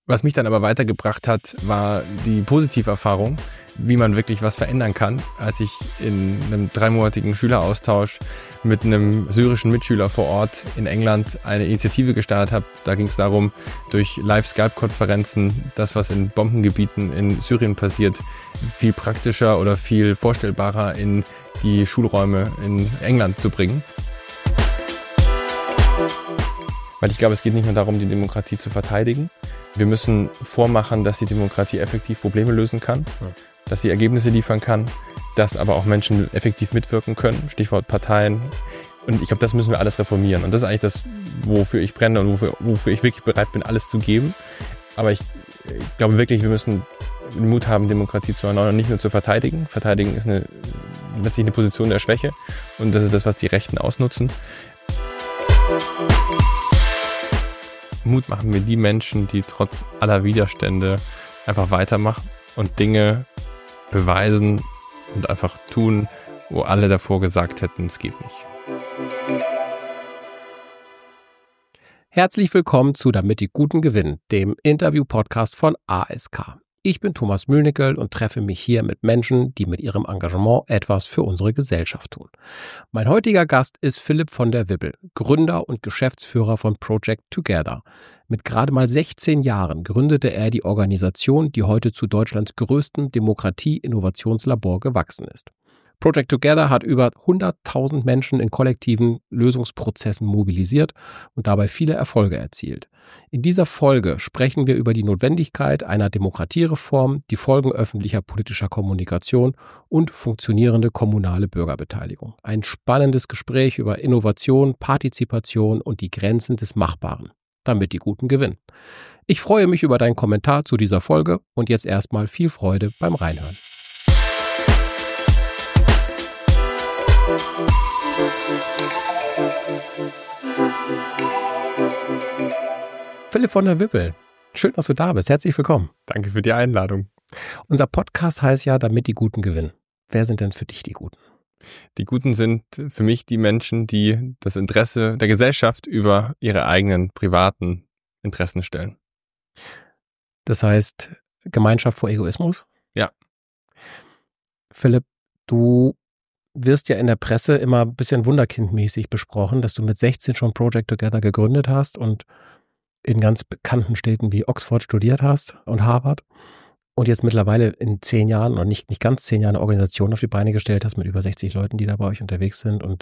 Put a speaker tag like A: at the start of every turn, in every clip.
A: Was mich dann aber weitergebracht hat, war die Positiverfahrung, wie man wirklich was verändern kann. Als ich in einem 3-monatigen Schüleraustausch mit einem syrischen Mitschüler vor Ort in England eine Initiative gestartet habe, da ging es darum, durch Live-Skype-Konferenzen das, was in Bombengebieten in Syrien passiert, viel praktischer oder viel vorstellbarer in die Schulräume in England zu bringen. Weil ich glaube, es geht nicht nur darum, die Demokratie zu verteidigen. Wir müssen vormachen, dass die Demokratie effektiv Probleme lösen kann, dass sie Ergebnisse liefern kann, dass aber auch Menschen effektiv mitwirken können, Stichwort Parteien. Und ich glaube, das müssen wir alles reformieren. Und das ist eigentlich das, wofür ich brenne und wofür ich wirklich bereit bin, alles zu geben. Aber ich glaube wirklich, wir müssen den Mut haben, Demokratie zu erneuern und nicht nur zu verteidigen. Verteidigen ist letztlich eine Position der Schwäche. Und das ist das, was die Rechten ausnutzen. Mut machen wir die Menschen, die trotz aller Widerstände einfach weitermachen und Dinge beweisen und einfach tun, wo alle davor gesagt hätten, es geht nicht.
B: Herzlich willkommen zu Damit die Guten gewinnen, dem Interview-Podcast von ASK. Ich bin Thomas Mühlnickel und treffe mich hier mit Menschen, die mit ihrem Engagement etwas für unsere Gesellschaft tun. Mein heutiger Gast ist Philipp von der Wippel, Gründer und Geschäftsführer von Project Together. Mit gerade mal 16 Jahren gründete er die Organisation, die heute zu Deutschlands größtem Demokratie-Innovationslabor gewachsen ist. Project Together hat über 100.000 Menschen in kollektiven Lösungsprozessen mobilisiert und dabei viele Erfolge erzielt. In dieser Folge sprechen wir über die Notwendigkeit einer Demokratiereform, die Folgen öffentlicher politischer Kommunikation und funktionierende kommunale Bürgerbeteiligung. Ein spannendes Gespräch über Innovation, Partizipation und die Grenzen des Machbaren, damit die Guten gewinnen. Ich freue mich über deinen Kommentar zu dieser Folge und jetzt erstmal viel Freude beim Reinhören. Philipp von der Wippel, schön, dass du da bist. Herzlich willkommen.
A: Danke für die Einladung.
B: Unser Podcast heißt ja, damit die Guten gewinnen. Wer sind denn für dich die Guten?
A: Die Guten sind für mich die Menschen, die das Interesse der Gesellschaft über ihre eigenen privaten Interessen stellen.
B: Das heißt, Gemeinschaft vor Egoismus?
A: Ja.
B: Philipp, du wirst ja in der Presse immer ein bisschen wunderkindmäßig besprochen, dass du mit 16 schon Project Together gegründet hast und in ganz bekannten Städten wie Oxford studiert hast und Harvard und jetzt mittlerweile in 10 Jahren oder nicht ganz 10 Jahren eine Organisation auf die Beine gestellt hast mit über 60 Leuten, die da bei euch unterwegs sind und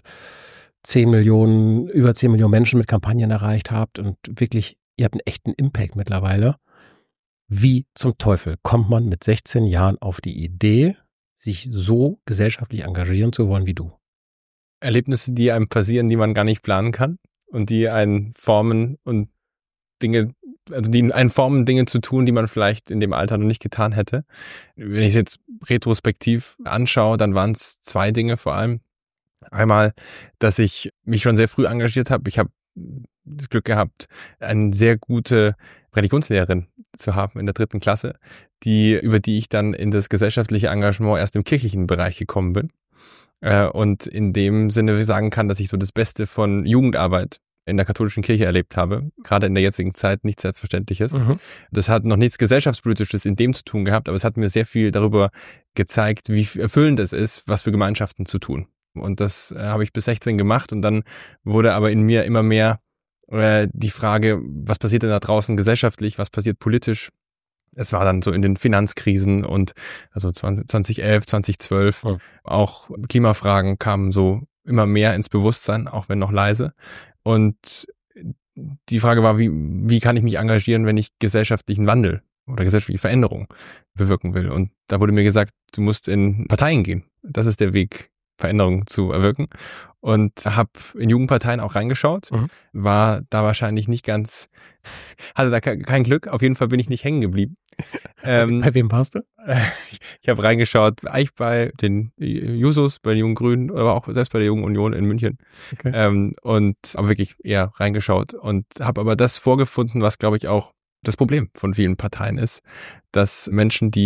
B: über 10 Millionen Menschen mit Kampagnen erreicht habt und wirklich, ihr habt einen echten Impact mittlerweile. Wie zum Teufel kommt man mit 16 Jahren auf die Idee, sich so gesellschaftlich engagieren zu wollen wie du?
A: Erlebnisse, die einem passieren, die man gar nicht planen kann und die einen formen und Dinge zu tun, die man vielleicht in dem Alter noch nicht getan hätte. Wenn ich es jetzt retrospektiv anschaue, dann waren es 2 Dinge vor allem. Einmal, dass ich mich schon sehr früh engagiert habe. Ich habe das Glück gehabt, eine sehr gute Religionslehrerin zu haben in der 3. Klasse, über die ich dann in das gesellschaftliche Engagement erst im kirchlichen Bereich gekommen bin. Und in dem Sinne sagen kann, dass ich so das Beste von Jugendarbeit in der katholischen Kirche erlebt habe, gerade in der jetzigen Zeit nichts Selbstverständliches. Mhm. Das hat noch nichts Gesellschaftspolitisches in dem zu tun gehabt, aber es hat mir sehr viel darüber gezeigt, wie erfüllend es ist, was für Gemeinschaften zu tun. Und das habe ich bis 16 gemacht und dann wurde aber in mir immer mehr die Frage, was passiert denn da draußen gesellschaftlich, was passiert politisch? Es war dann so in den Finanzkrisen und also 2011, 2012, auch Klimafragen kamen so immer mehr ins Bewusstsein, auch wenn noch leise. Und die Frage war, wie kann ich mich engagieren, wenn ich gesellschaftlichen Wandel oder gesellschaftliche Veränderung bewirken will? Und da wurde mir gesagt, du musst in Parteien gehen. Das ist der Weg, Veränderung zu erwirken. Und habe in Jugendparteien auch reingeschaut, war da wahrscheinlich nicht ganz, hatte da kein Glück. Auf jeden Fall bin ich nicht hängen geblieben.
B: Bei wem warst du?
A: Ich habe reingeschaut, eigentlich bei den Jusos, bei den Jungen Grünen, aber auch selbst bei der Jungen Union in München. Okay. Aber wirklich eher reingeschaut und habe aber das vorgefunden, was glaube ich auch das Problem von vielen Parteien ist, dass Menschen, die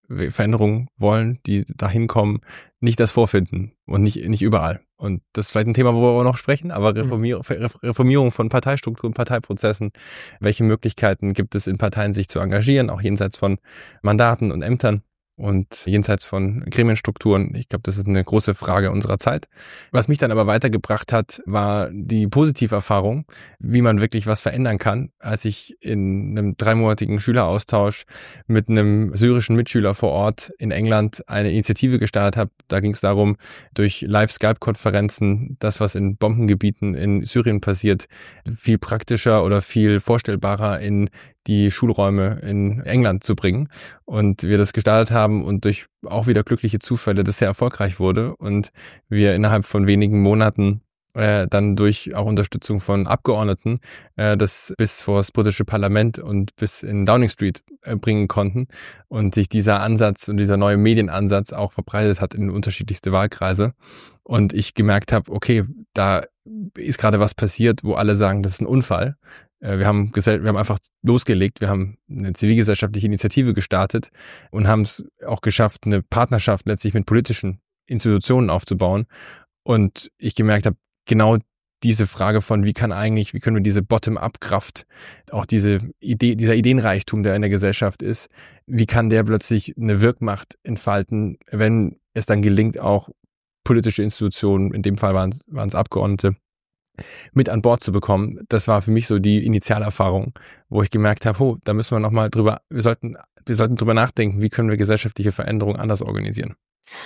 A: Veränderungen wollen, die dahin kommen, nicht das vorfinden und nicht überall. Und das ist vielleicht ein Thema, wo wir auch noch sprechen, aber Reformierung von Parteistrukturen, Parteiprozessen, welche Möglichkeiten gibt es in Parteien, sich zu engagieren, auch jenseits von Mandaten und Ämtern und jenseits von Gremienstrukturen. Ich glaube, das ist eine große Frage unserer Zeit. Was mich dann aber weitergebracht hat, war die Positiverfahrung, wie man wirklich was verändern kann, als ich in einem 3-monatigen Schüleraustausch mit einem syrischen Mitschüler vor Ort in England eine Initiative gestartet habe. Da ging es darum, durch Live-Skype-Konferenzen das, was in Bombengebieten in Syrien passiert, viel praktischer oder viel vorstellbarer in die Schulräume in England zu bringen. Und wir das gestartet haben und durch auch wieder glückliche Zufälle das sehr erfolgreich wurde und wir innerhalb von wenigen Monaten dann durch auch Unterstützung von Abgeordneten das bis vor das britische Parlament und bis in Downing Street bringen konnten und sich dieser Ansatz und dieser neue Medienansatz auch verbreitet hat in unterschiedlichste Wahlkreise. Und ich gemerkt habe, okay, da ist gerade was passiert, wo alle sagen, das ist ein Unfall. Wir haben einfach losgelegt, wir haben eine zivilgesellschaftliche Initiative gestartet und haben es auch geschafft, eine Partnerschaft letztlich mit politischen Institutionen aufzubauen. Und ich gemerkt habe, genau diese Frage von, wie können wir diese Bottom-up-Kraft, auch dieser Ideenreichtum, der in der Gesellschaft ist, wie kann der plötzlich eine Wirkmacht entfalten, wenn es dann gelingt, auch politische Institutionen, in dem Fall waren es Abgeordnete, mit an Bord zu bekommen. Das war für mich so die Initialerfahrung, wo ich gemerkt habe, da müssen wir nochmal wir sollten drüber nachdenken, wie können wir gesellschaftliche Veränderungen anders organisieren.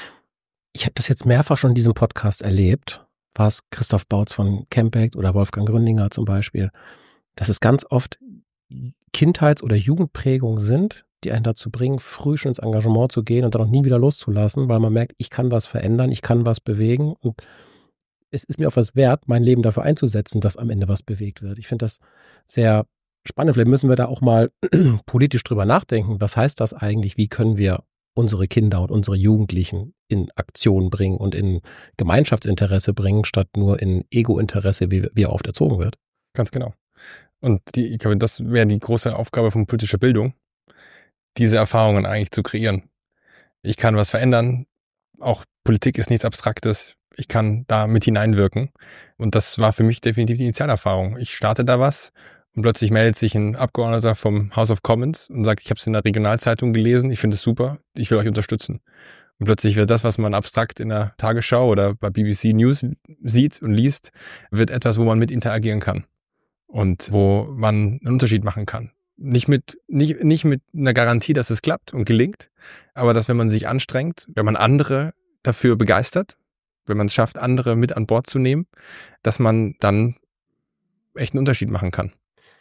B: Ich habe das jetzt mehrfach schon in diesem Podcast erlebt, was Christoph Bautz von Campact oder Wolfgang Gründinger zum Beispiel, dass es ganz oft Kindheits- oder Jugendprägungen sind, die einen dazu bringen, früh schon ins Engagement zu gehen und dann auch nie wieder loszulassen, weil man merkt, ich kann was verändern, ich kann was bewegen und es ist mir auch was wert, mein Leben dafür einzusetzen, dass am Ende was bewegt wird. Ich finde das sehr spannend. Vielleicht müssen wir da auch mal politisch drüber nachdenken. Was heißt das eigentlich? Wie können wir unsere Kinder und unsere Jugendlichen in Aktion bringen und in Gemeinschaftsinteresse bringen, statt nur in Ego-Interesse, wie er oft erzogen wird?
A: Ganz genau. Und ich glaube, das wäre die große Aufgabe von politischer Bildung, diese Erfahrungen eigentlich zu kreieren. Ich kann was verändern. Auch Politik ist nichts Abstraktes. Ich kann da mit hineinwirken. Und das war für mich definitiv die Initialerfahrung. Ich starte da was und plötzlich meldet sich ein Abgeordneter vom House of Commons und sagt, ich habe es in der Regionalzeitung gelesen, ich finde es super, ich will euch unterstützen. Und plötzlich wird das, was man abstrakt in der Tagesschau oder bei BBC News sieht und liest, wird etwas, wo man mit interagieren kann und wo man einen Unterschied machen kann. Nicht mit einer Garantie, dass es klappt und gelingt, aber dass, wenn man sich anstrengt, wenn man andere dafür begeistert, wenn man es schafft, andere mit an Bord zu nehmen, dass man dann echt einen Unterschied machen kann.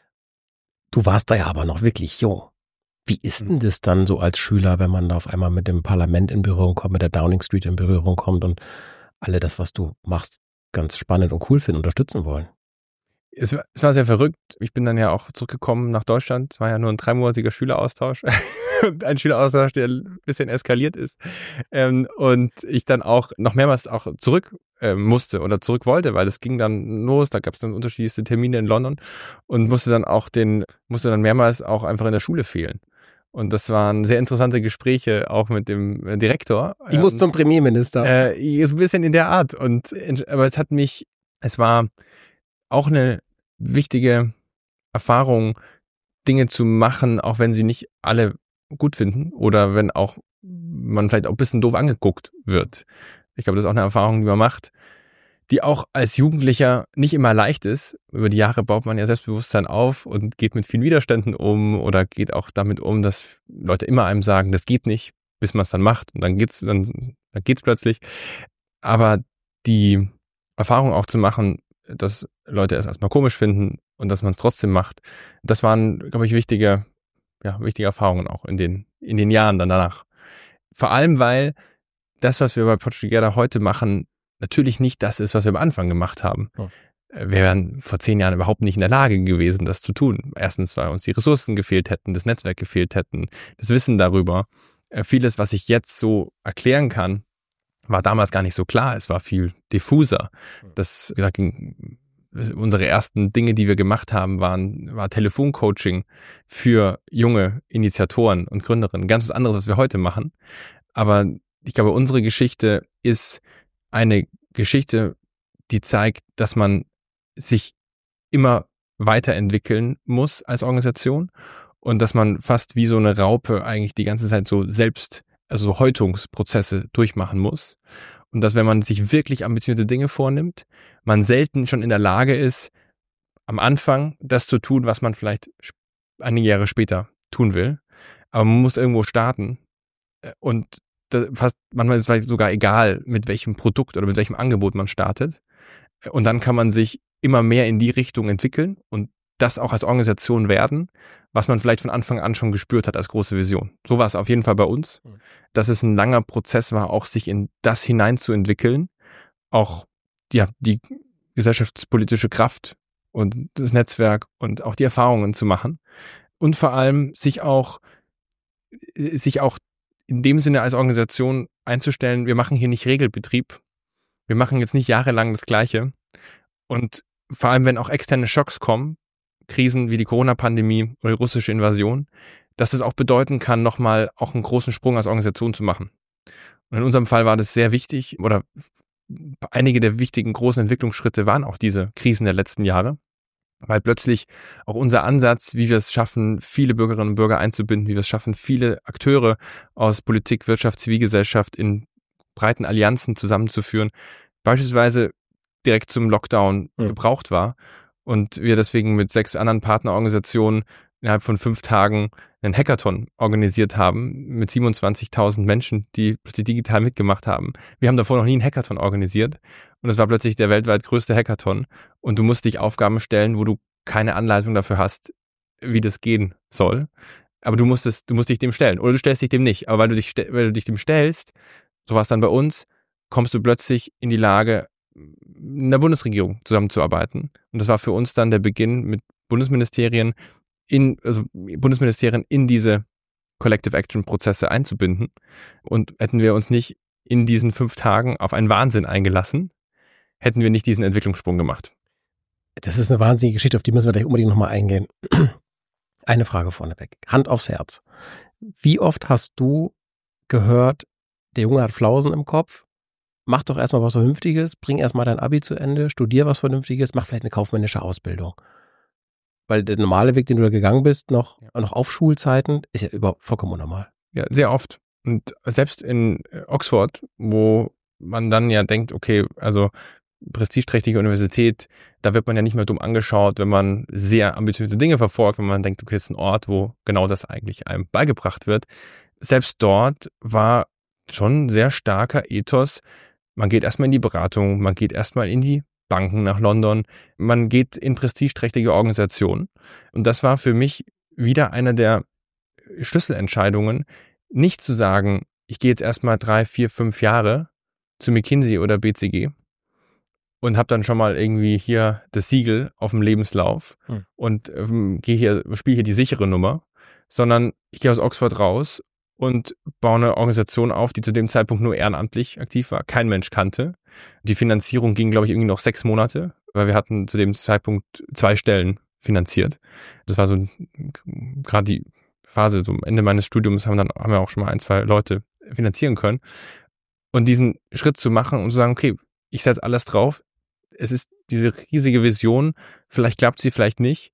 B: Du warst da ja aber noch wirklich jung. Wie ist denn das dann so als Schüler, wenn man da auf einmal mit dem Parlament in Berührung kommt, mit der Downing Street in Berührung kommt und alle das, was du machst, ganz spannend und cool finden, unterstützen wollen?
A: Es war sehr verrückt. Ich bin dann ja auch zurückgekommen nach Deutschland. Es war ja nur ein 3-monatiger Schüleraustausch. Ein Schüleraustausch, der ein bisschen eskaliert ist. Und ich dann auch noch mehrmals auch zurück musste oder zurück wollte, weil es ging dann los. Da gab es dann unterschiedlichste Termine in London und musste dann mehrmals auch einfach in der Schule fehlen. Und das waren sehr interessante Gespräche auch mit dem Direktor.
B: Ich muss zum Premierminister.
A: So ein bisschen in der Art. Aber es war auch eine wichtige Erfahrung, Dinge zu machen, auch wenn sie nicht alle gut finden oder wenn auch man vielleicht auch ein bisschen doof angeguckt wird. Ich glaube, das ist auch eine Erfahrung, die man macht, die auch als Jugendlicher nicht immer leicht ist. Über die Jahre baut man ja Selbstbewusstsein auf und geht mit vielen Widerständen um oder geht auch damit um, dass Leute immer einem sagen, das geht nicht, bis man es dann macht und dann geht's plötzlich. Aber die Erfahrung auch zu machen, dass Leute es erstmal komisch finden und dass man es trotzdem macht, das waren, glaube ich, wichtige Erfahrungen auch in den Jahren danach. Vor allem, weil das, was wir bei Project Together heute machen, natürlich nicht das ist, was wir am Anfang gemacht haben. Ja. Wir wären vor 10 Jahren überhaupt nicht in der Lage gewesen, das zu tun. Erstens, weil uns die Ressourcen gefehlt hätten, das Netzwerk gefehlt hätten, das Wissen darüber. Vieles, was ich jetzt so erklären kann, war damals gar nicht so klar. Es war viel diffuser. Das unsere ersten Dinge, die wir gemacht haben, war Telefoncoaching für junge Initiatoren und Gründerinnen. Ganz was anderes, was wir heute machen. Aber ich glaube, unsere Geschichte ist eine Geschichte, die zeigt, dass man sich immer weiterentwickeln muss als Organisation und dass man fast wie so eine Raupe eigentlich die ganze Zeit so selbst, also Häutungsprozesse durchmachen muss. Und dass, wenn man sich wirklich ambitionierte Dinge vornimmt, man selten schon in der Lage ist, am Anfang das zu tun, was man vielleicht einige Jahre später tun will. Aber man muss irgendwo starten. Und manchmal ist es vielleicht sogar egal, mit welchem Produkt oder mit welchem Angebot man startet. Und dann kann man sich immer mehr in die Richtung entwickeln und das auch als Organisation werden, was man vielleicht von Anfang an schon gespürt hat als große Vision. So war es auf jeden Fall bei uns, dass es ein langer Prozess war, auch sich in das hineinzuentwickeln, auch die gesellschaftspolitische Kraft und das Netzwerk und auch die Erfahrungen zu machen und vor allem sich auch in dem Sinne als Organisation einzustellen, wir machen hier nicht Regelbetrieb, wir machen jetzt nicht jahrelang das Gleiche und vor allem, wenn auch externe Schocks kommen, Krisen wie die Corona-Pandemie oder die russische Invasion, dass es auch bedeuten kann, nochmal auch einen großen Sprung als Organisation zu machen. Und in unserem Fall war das sehr wichtig oder einige der wichtigen großen Entwicklungsschritte waren auch diese Krisen der letzten Jahre, weil plötzlich auch unser Ansatz, wie wir es schaffen, viele Bürgerinnen und Bürger einzubinden, wie wir es schaffen, viele Akteure aus Politik, Wirtschaft, Zivilgesellschaft in breiten Allianzen zusammenzuführen, beispielsweise direkt zum Lockdown gebraucht war. Und wir deswegen mit 6 anderen Partnerorganisationen innerhalb von 5 Tagen einen Hackathon organisiert haben mit 27.000 Menschen, die plötzlich digital mitgemacht haben. Wir haben davor noch nie einen Hackathon organisiert und es war plötzlich der weltweit größte Hackathon und du musst dich Aufgaben stellen, wo du keine Anleitung dafür hast, wie das gehen soll. Aber du musst dich dem stellen oder du stellst dich dem nicht. Aber weil du dich dem stellst, so war es dann bei uns, kommst du plötzlich in die Lage, in der Bundesregierung zusammenzuarbeiten. Und das war für uns dann der Beginn mit Bundesministerien in diese Collective Action Prozesse einzubinden. Und hätten wir uns nicht in diesen 5 Tagen auf einen Wahnsinn eingelassen, hätten wir nicht diesen Entwicklungssprung gemacht.
B: Das ist eine wahnsinnige Geschichte, auf die müssen wir gleich unbedingt nochmal eingehen. Eine Frage vorneweg. Hand aufs Herz. Wie oft hast du gehört, der Junge hat Flausen im Kopf? Mach doch erstmal was Vernünftiges, bring erstmal dein Abi zu Ende, studier was Vernünftiges, mach vielleicht eine kaufmännische Ausbildung. Weil der normale Weg, den du da gegangen bist, noch auf Schulzeiten, ist ja überhaupt vollkommen unnormal.
A: Ja, sehr oft. Und selbst in Oxford, wo man dann ja denkt, okay, also prestigeträchtige Universität, da wird man ja nicht mehr dumm angeschaut, wenn man sehr ambitionierte Dinge verfolgt, wenn man denkt, okay, es ist ein Ort, wo genau das eigentlich einem beigebracht wird. Selbst dort war schon ein sehr starker Ethos. Man geht erstmal in die Beratung, man geht erstmal in die Banken nach London, man geht in prestigeträchtige Organisationen. Und das war für mich wieder eine der Schlüsselentscheidungen, nicht zu sagen, ich gehe jetzt erstmal 3, 4, 5 Jahre zu McKinsey oder BCG und habe dann schon mal irgendwie hier das Siegel auf dem Lebenslauf und spiele hier die sichere Nummer, sondern ich gehe aus Oxford raus und baue eine Organisation auf, die zu dem Zeitpunkt nur ehrenamtlich aktiv war, kein Mensch kannte. Die Finanzierung ging, glaube ich, irgendwie noch 6 Monate, weil wir hatten zu dem Zeitpunkt 2 Stellen finanziert. Das war so gerade die Phase, so am Ende meines Studiums haben wir auch schon mal 1, 2 Leute finanzieren können. Und diesen Schritt zu machen und zu sagen, okay, ich setze alles drauf, es ist diese riesige Vision, vielleicht klappt sie, vielleicht nicht.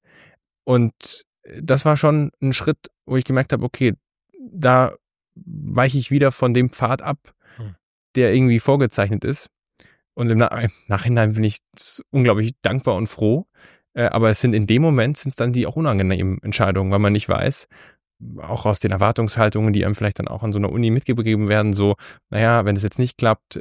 A: Und das war schon ein Schritt, wo ich gemerkt habe, okay, da weiche ich wieder von dem Pfad ab, der irgendwie vorgezeichnet ist. Und im Nachhinein bin ich unglaublich dankbar und froh. Aber in dem Moment sind es dann die auch unangenehmen Entscheidungen, weil man nicht weiß, auch aus den Erwartungshaltungen, die einem vielleicht dann auch an so einer Uni mitgegeben werden, so, naja, wenn es jetzt nicht klappt,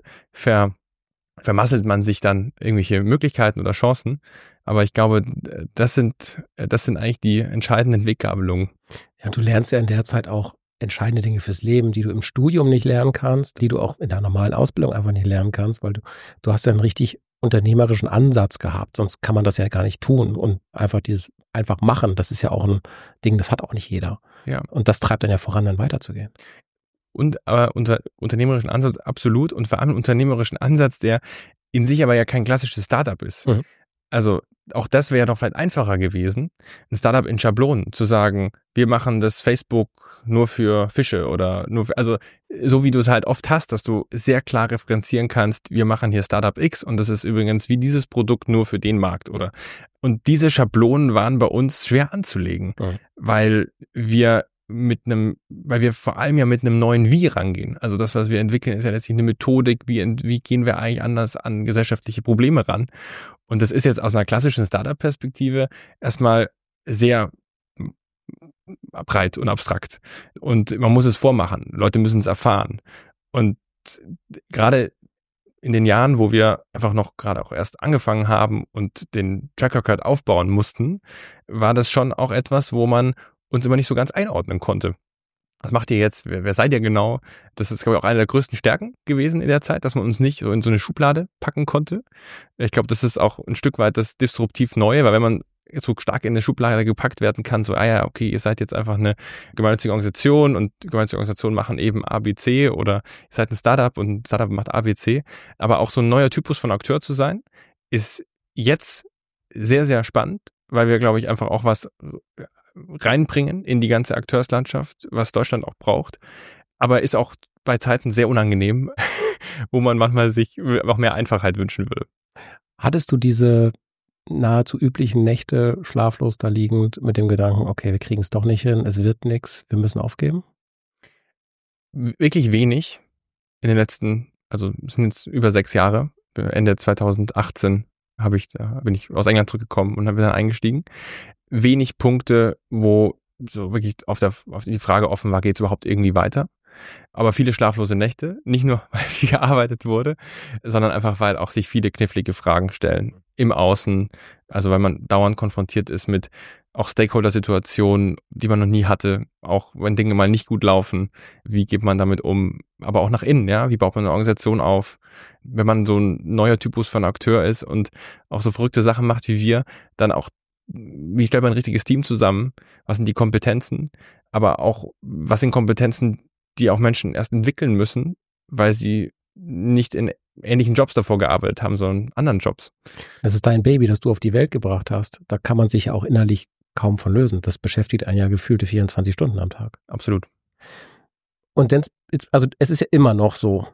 A: vermasselt man sich dann irgendwelche Möglichkeiten oder Chancen. Aber ich glaube, das sind eigentlich die entscheidenden Weggabelungen.
B: Ja, du lernst ja in der Zeit auch entscheidende Dinge fürs Leben, die du im Studium nicht lernen kannst, die du auch in der normalen Ausbildung einfach nicht lernen kannst, weil du hast ja einen richtig unternehmerischen Ansatz gehabt, sonst kann man das ja gar nicht tun und einfach machen, das ist ja auch ein Ding, das hat auch nicht jeder.
A: Ja.
B: Und das treibt dann ja voran, dann weiterzugehen.
A: Und aber unter unternehmerischen Ansatz absolut und vor allem einen unternehmerischen Ansatz, der in sich aber ja kein klassisches Startup ist. Also auch das wäre doch vielleicht einfacher gewesen, ein Startup in Schablonen zu sagen, wir machen das Facebook nur für Fische oder nur für, also so wie du es halt oft hast, dass du sehr klar referenzieren kannst, wir machen hier Startup X und das ist übrigens wie dieses Produkt nur für den Markt, oder? Und diese Schablonen waren bei uns schwer anzulegen, weil wir vor allem ja mit einem neuen Wie rangehen. Also das, was wir entwickeln, ist ja letztlich eine Methodik, wie gehen wir eigentlich anders an gesellschaftliche Probleme ran. Und das ist jetzt aus einer klassischen Startup-Perspektive erstmal sehr breit und abstrakt. Und man muss es vormachen. Leute müssen es erfahren. Und gerade in den Jahren, wo wir einfach noch gerade auch erst angefangen haben und den Track Record aufbauen mussten, war das schon auch etwas, wo man uns immer nicht so ganz einordnen konnte. Was macht ihr jetzt? Wer seid ihr genau? Das ist, glaube ich, auch eine der größten Stärken gewesen in der Zeit, dass man uns nicht so in so eine Schublade packen konnte. Ich glaube, das ist auch ein Stück weit das disruptiv Neue, weil wenn man so stark in eine Schublade gepackt werden kann, so, okay, ihr seid jetzt einfach eine gemeinnützige Organisation und gemeinnützige Organisationen machen eben ABC, oder ihr seid ein Startup und ein Startup macht ABC. Aber auch so ein neuer Typus von Akteur zu sein, ist jetzt sehr, sehr spannend, weil wir, glaube ich, einfach auch was reinbringen in die ganze Akteurslandschaft, was Deutschland auch braucht. Aber ist auch bei Zeiten sehr unangenehm, wo man manchmal sich auch mehr Einfachheit wünschen würde.
B: Hattest du diese nahezu üblichen Nächte schlaflos da liegend mit dem Gedanken, okay, wir kriegen es doch nicht hin, es wird nichts, wir müssen aufgeben?
A: Wirklich wenig in den letzten, also es sind jetzt über 6 Jahre. Ende 2018 bin ich aus England zurückgekommen und bin dann eingestiegen. Wenig Punkte, wo so wirklich auf die Frage offen war, geht es überhaupt irgendwie weiter? Aber viele schlaflose Nächte, nicht nur, weil viel gearbeitet wurde, sondern einfach, weil auch sich viele knifflige Fragen stellen im Außen. Also weil man dauernd konfrontiert ist mit auch Stakeholder-Situationen, die man noch nie hatte, auch wenn Dinge mal nicht gut laufen. Wie geht man damit um? Aber auch nach innen, ja? Wie baut man eine Organisation auf? Wenn man so ein neuer Typus von Akteur ist und auch so verrückte Sachen macht wie wir, dann auch, wie stellt man ein richtiges Team zusammen? Was sind die Kompetenzen? Aber auch, was sind Kompetenzen, die auch Menschen erst entwickeln müssen, weil sie nicht in ähnlichen Jobs davor gearbeitet haben, sondern anderen Jobs.
B: Das ist dein Baby, das du auf die Welt gebracht hast. Da kann man sich ja auch innerlich kaum von lösen. Das beschäftigt einen ja gefühlte 24 Stunden am Tag.
A: Absolut.
B: Und denn, also es ist ja immer noch so,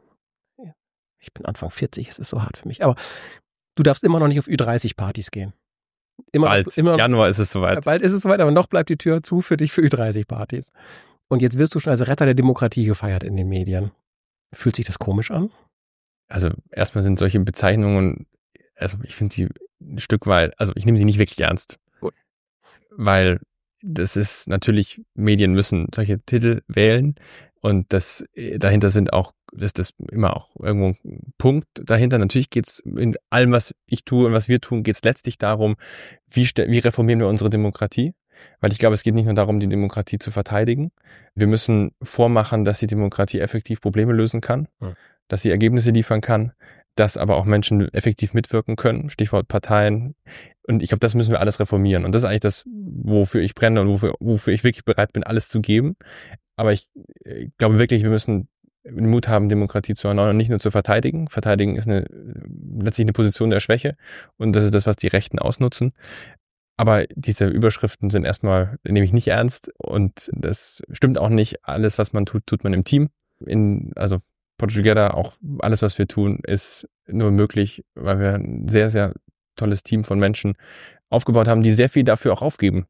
B: ich bin Anfang 40, es ist so hart für mich, aber du darfst immer noch nicht auf Ü30-Partys gehen.
A: Bald, Januar ist es soweit.
B: Bald ist es soweit, aber noch bleibt die Tür zu für dich für Ü30-Partys. Und jetzt wirst du schon als Retter der Demokratie gefeiert in den Medien. Fühlt sich das komisch an?
A: Also erstmal sind solche Bezeichnungen, also ich finde sie ein Stück weit, also ich nehme sie nicht wirklich ernst.
B: Gut.
A: Weil das ist natürlich, Medien müssen solche Titel wählen und das dahinter sind auch, das immer auch irgendwo ein Punkt dahinter. Natürlich geht's in allem, was ich tue und was wir tun, geht's letztlich darum, wie reformieren wir unsere Demokratie? Weil ich glaube, es geht nicht nur darum, die Demokratie zu verteidigen. Wir müssen vormachen, dass die Demokratie effektiv Probleme lösen kann, dass sie Ergebnisse liefern kann, dass aber auch Menschen effektiv mitwirken können, Stichwort Parteien. Und ich glaube, das müssen wir alles reformieren. Und das ist eigentlich das, wofür ich brenne und wofür ich wirklich bereit bin, alles zu geben. Aber ich glaube wirklich, wir müssen den Mut haben, Demokratie zu erneuern und nicht nur zu verteidigen. Verteidigen ist letztlich eine Position der Schwäche und das ist das, was die Rechten ausnutzen. Aber diese Überschriften sind erstmal, nehme ich nicht ernst und das stimmt auch nicht. Alles, was man tut, tut man im Team. Also Project Together, auch alles, was wir tun, ist nur möglich, weil wir ein sehr, sehr tolles Team von Menschen aufgebaut haben, die sehr viel dafür auch aufgeben.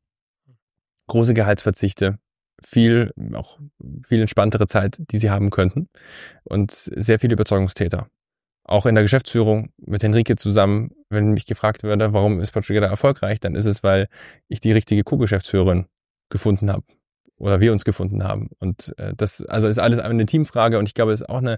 A: Große Gehaltsverzichte, viel entspanntere Zeit, die sie haben könnten und sehr viele Überzeugungstäter. Auch in der Geschäftsführung mit Henrike zusammen, wenn mich gefragt würde, warum ist Project Together erfolgreich, dann ist es, weil ich die richtige Co-Geschäftsführerin gefunden habe oder wir uns gefunden haben. Und das also ist alles eine Teamfrage und ich glaube, es ist auch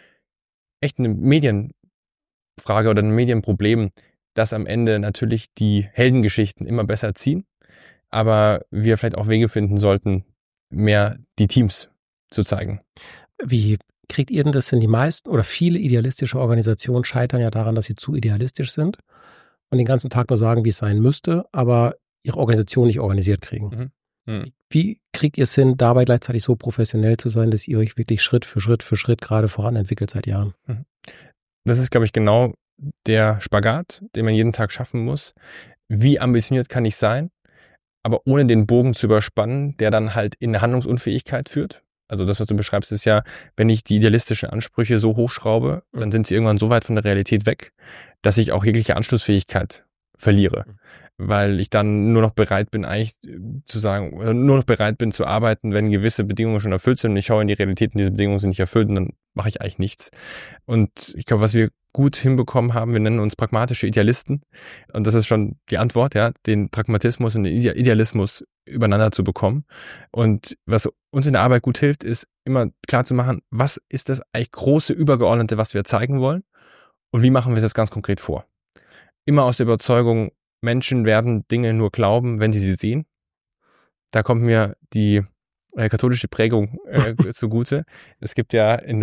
A: echt eine Medienfrage oder ein Medienproblem, dass am Ende natürlich die Heldengeschichten immer besser ziehen, aber wir vielleicht auch Wege finden sollten, mehr die Teams zu zeigen.
B: Wie kriegt ihr denn das hin? Die meisten oder viele idealistische Organisationen scheitern ja daran, dass sie zu idealistisch sind und den ganzen Tag nur sagen, wie es sein müsste, aber ihre Organisation nicht organisiert kriegen. Wie kriegt ihr es hin, dabei gleichzeitig so professionell zu sein, dass ihr euch wirklich Schritt für Schritt gerade voran entwickelt seit Jahren?
A: Das ist, glaube ich, genau der Spagat, den man jeden Tag schaffen muss. Wie ambitioniert kann ich sein, aber ohne den Bogen zu überspannen, der dann halt in eine Handlungsunfähigkeit führt. Also das, was du beschreibst, ist ja, wenn ich die idealistischen Ansprüche so hochschraube, dann sind sie irgendwann so weit von der Realität weg, dass ich auch jegliche Anschlussfähigkeit verliere. Weil ich dann nur noch bereit bin, eigentlich zu sagen, nur noch bereit bin zu arbeiten, wenn gewisse Bedingungen schon erfüllt sind und ich schaue in die Realität und diese Bedingungen sind nicht erfüllt und dann mache ich eigentlich nichts. Und ich glaube, was wir gut hinbekommen haben, wir nennen uns pragmatische Idealisten und das ist schon die Antwort, ja, den Pragmatismus und den Idealismus übereinander zu bekommen. Und was uns in der Arbeit gut hilft, ist immer klar zu machen, was ist das eigentlich große Übergeordnete, was wir zeigen wollen und wie machen wir es jetzt ganz konkret vor. Immer aus der Überzeugung, Menschen werden Dinge nur glauben, wenn sie sehen. Da kommt mir die katholische Prägung zugute. Es gibt ja im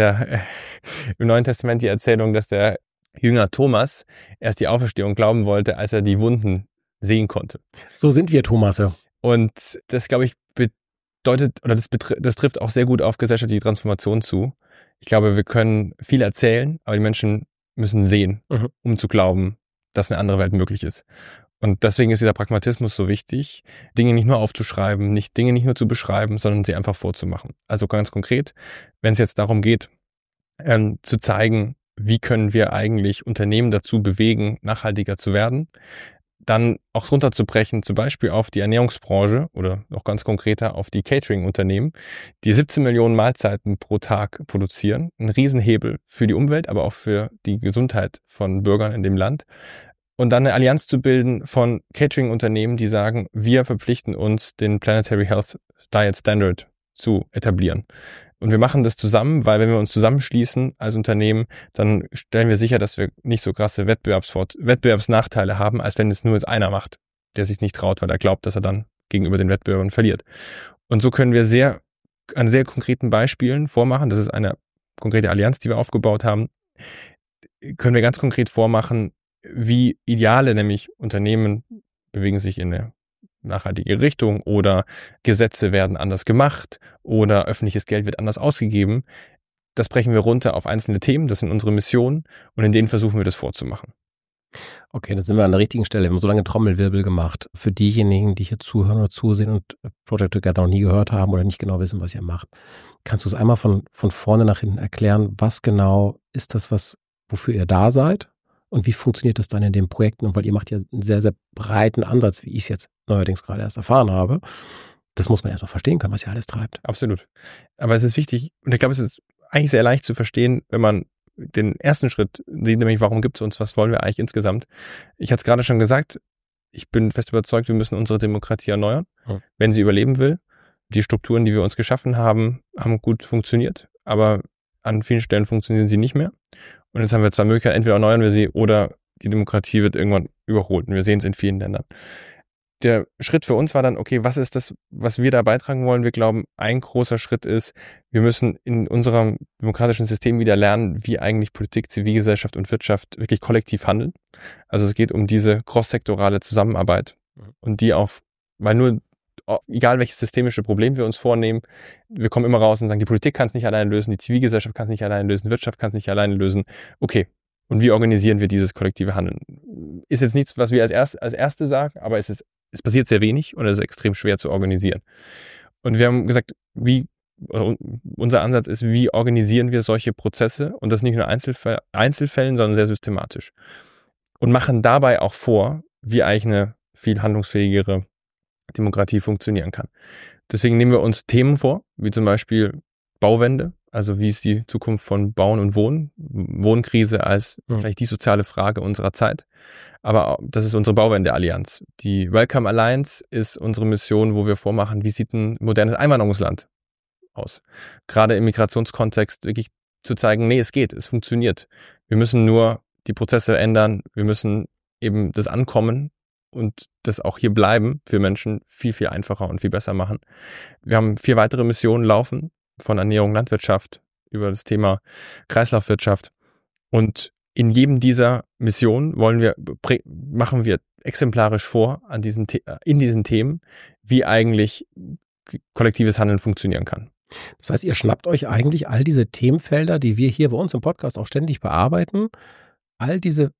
A: Neuen Testament die Erzählung, dass der Jünger Thomas erst die Auferstehung glauben wollte, als er die Wunden sehen konnte.
B: So sind wir, Thomasse.
A: Und das, glaube ich, bedeutet, oder das trifft auch sehr gut auf gesellschaftliche Transformation zu. Ich glaube, wir können viel erzählen, aber die Menschen müssen sehen, um zu glauben, dass eine andere Welt möglich ist. Und deswegen ist dieser Pragmatismus so wichtig, Dinge nicht nur aufzuschreiben, Dinge nicht nur zu beschreiben, sondern sie einfach vorzumachen. Also ganz konkret, wenn es jetzt darum geht, zu zeigen, wie können wir eigentlich Unternehmen dazu bewegen, nachhaltiger zu werden, dann auch runterzubrechen, zum Beispiel auf die Ernährungsbranche oder noch ganz konkreter auf die Catering-Unternehmen, die 17 Millionen Mahlzeiten pro Tag produzieren. Ein Riesenhebel für die Umwelt, aber auch für die Gesundheit von Bürgern in dem Land. Und dann eine Allianz zu bilden von Catering-Unternehmen, die sagen, wir verpflichten uns, den Planetary Health Diet Standard zu etablieren. Und wir machen das zusammen, weil wenn wir uns zusammenschließen als Unternehmen, dann stellen wir sicher, dass wir nicht so krasse Wettbewerbsnachteile haben, als wenn es nur jetzt einer macht, der sich nicht traut, weil er glaubt, dass er dann gegenüber den Wettbewerbern verliert. Und so können wir an sehr konkreten Beispielen vormachen, das ist eine konkrete Allianz, die wir aufgebaut haben, können wir ganz konkret vormachen, wie Ideale, nämlich Unternehmen bewegen sich in eine nachhaltige Richtung oder Gesetze werden anders gemacht oder öffentliches Geld wird anders ausgegeben. Das brechen wir runter auf einzelne Themen, das sind unsere Missionen und in denen versuchen wir das vorzumachen.
B: Okay, dann sind wir an der richtigen Stelle. Wir haben so lange Trommelwirbel gemacht. Für diejenigen, die hier zuhören oder zusehen und Project Together noch nie gehört haben oder nicht genau wissen, was ihr macht, kannst du es einmal von vorne nach hinten erklären, was genau ist das, wofür ihr da seid? Und wie funktioniert das dann in den Projekten? Und weil ihr macht ja einen sehr, sehr breiten Ansatz, wie ich es jetzt neuerdings gerade erst erfahren habe. Das muss man erstmal verstehen können, was ihr alles treibt.
A: Absolut. Aber es ist wichtig, und ich glaube, es ist eigentlich sehr leicht zu verstehen, wenn man den ersten Schritt sieht, nämlich warum gibt es uns, was wollen wir eigentlich insgesamt. Ich hatte es gerade schon gesagt, ich bin fest überzeugt, wir müssen unsere Demokratie erneuern, wenn sie überleben will. Die Strukturen, die wir uns geschaffen haben, haben gut funktioniert, aber an vielen Stellen funktionieren sie nicht mehr. Und jetzt haben wir zwei Möglichkeiten, entweder erneuern wir sie oder die Demokratie wird irgendwann überholt. Und wir sehen es in vielen Ländern. Der Schritt für uns war dann, okay, was ist das, was wir da beitragen wollen? Wir glauben, ein großer Schritt ist, wir müssen in unserem demokratischen System wieder lernen, wie eigentlich Politik, Zivilgesellschaft und Wirtschaft wirklich kollektiv handeln. Also es geht um diese cross-sektorale Zusammenarbeit und die weil egal welches systemische Problem wir uns vornehmen, wir kommen immer raus und sagen, die Politik kann es nicht alleine lösen, die Zivilgesellschaft kann es nicht alleine lösen, Wirtschaft kann es nicht alleine lösen. Okay, und wie organisieren wir dieses kollektive Handeln? Ist jetzt nichts, was wir als Erste sagen, aber es passiert sehr wenig und es ist extrem schwer zu organisieren. Und wir haben gesagt, unser Ansatz ist, wie organisieren wir solche Prozesse und das nicht nur Einzelfällen, sondern sehr systematisch. Und machen dabei auch vor, wie eigentlich eine viel handlungsfähigere Demokratie funktionieren kann. Deswegen nehmen wir uns Themen vor, wie zum Beispiel Bauwende, also wie ist die Zukunft von Bauen und Wohnen, Wohnkrise als vielleicht die soziale Frage unserer Zeit. Aber das ist unsere Bauwende-Allianz. Die Welcome Alliance ist unsere Mission, wo wir vormachen, wie sieht ein modernes Einwanderungsland aus. Gerade im Migrationskontext wirklich zu zeigen, nee, es geht, es funktioniert. Wir müssen nur die Prozesse ändern, wir müssen eben das Ankommen und das auch hier bleiben für Menschen viel, viel einfacher und viel besser machen. Wir haben 4 weitere Missionen laufen, von Ernährung, Landwirtschaft über das Thema Kreislaufwirtschaft. Und in jedem dieser Missionen machen wir exemplarisch vor in diesen Themen, wie eigentlich kollektives Handeln funktionieren kann.
B: Das heißt, ihr schnappt euch eigentlich all diese Themenfelder, die wir hier bei uns im Podcast auch ständig bearbeiten, all diese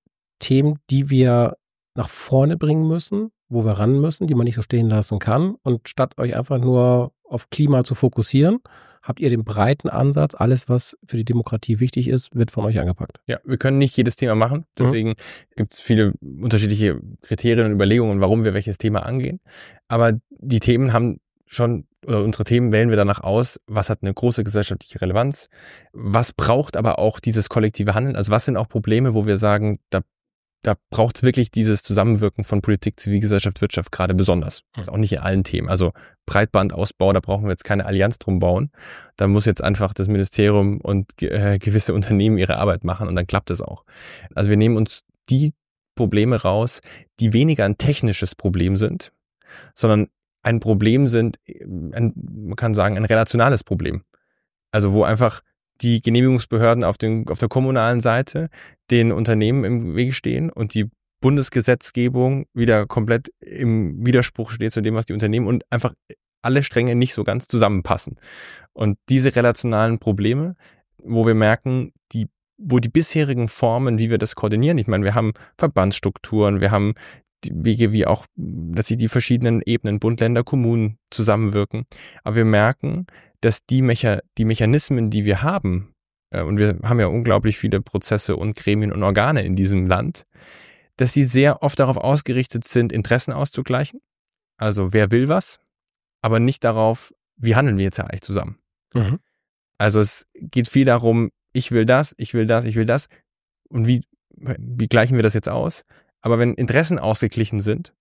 B: Themen, die wir nach vorne bringen müssen, wo wir ran müssen, die man nicht so stehen lassen kann. Und statt euch einfach nur auf Klima zu fokussieren, habt ihr den breiten Ansatz, alles, was für die Demokratie wichtig ist, wird von euch angepackt.
A: Ja, wir können nicht jedes Thema machen. Deswegen gibt es viele unterschiedliche Kriterien und Überlegungen, warum wir welches Thema angehen. Aber die Themen haben schon, oder unsere Themen wählen wir danach aus, was hat eine große gesellschaftliche Relevanz, was braucht aber auch dieses kollektive Handeln, also was sind auch Probleme, wo wir sagen, da braucht es wirklich dieses Zusammenwirken von Politik, Zivilgesellschaft, Wirtschaft gerade besonders. Das ist auch nicht in allen Themen. Also Breitbandausbau, da brauchen wir jetzt keine Allianz drum bauen. Da muss jetzt einfach das Ministerium und gewisse Unternehmen ihre Arbeit machen und dann klappt es auch. Also wir nehmen uns die Probleme raus, die weniger ein technisches Problem sind, sondern ein Problem sind, man kann sagen, ein relationales Problem. Also wo einfach die Genehmigungsbehörden auf der kommunalen Seite den Unternehmen im Wege stehen und die Bundesgesetzgebung wieder komplett im Widerspruch steht zu dem, was die Unternehmen und einfach alle Stränge nicht so ganz zusammenpassen. Und diese relationalen Probleme, wo wir merken, wo die bisherigen Formen, wie wir das koordinieren, ich meine, wir haben Verbandsstrukturen, wir haben die Wege, wie auch, dass sie die verschiedenen Ebenen, Bund, Länder, Kommunen zusammenwirken. Aber wir merken, dass die Mechanismen, die wir haben, und wir haben ja unglaublich viele Prozesse und Gremien und Organe in diesem Land, dass die sehr oft darauf ausgerichtet sind, Interessen auszugleichen. Also wer will was, aber nicht darauf, wie handeln wir jetzt eigentlich zusammen. Mhm. Also es geht viel darum, ich will das, ich will das, ich will das. Und wie gleichen wir das jetzt aus? Aber wenn Interessen ausgeglichen sind,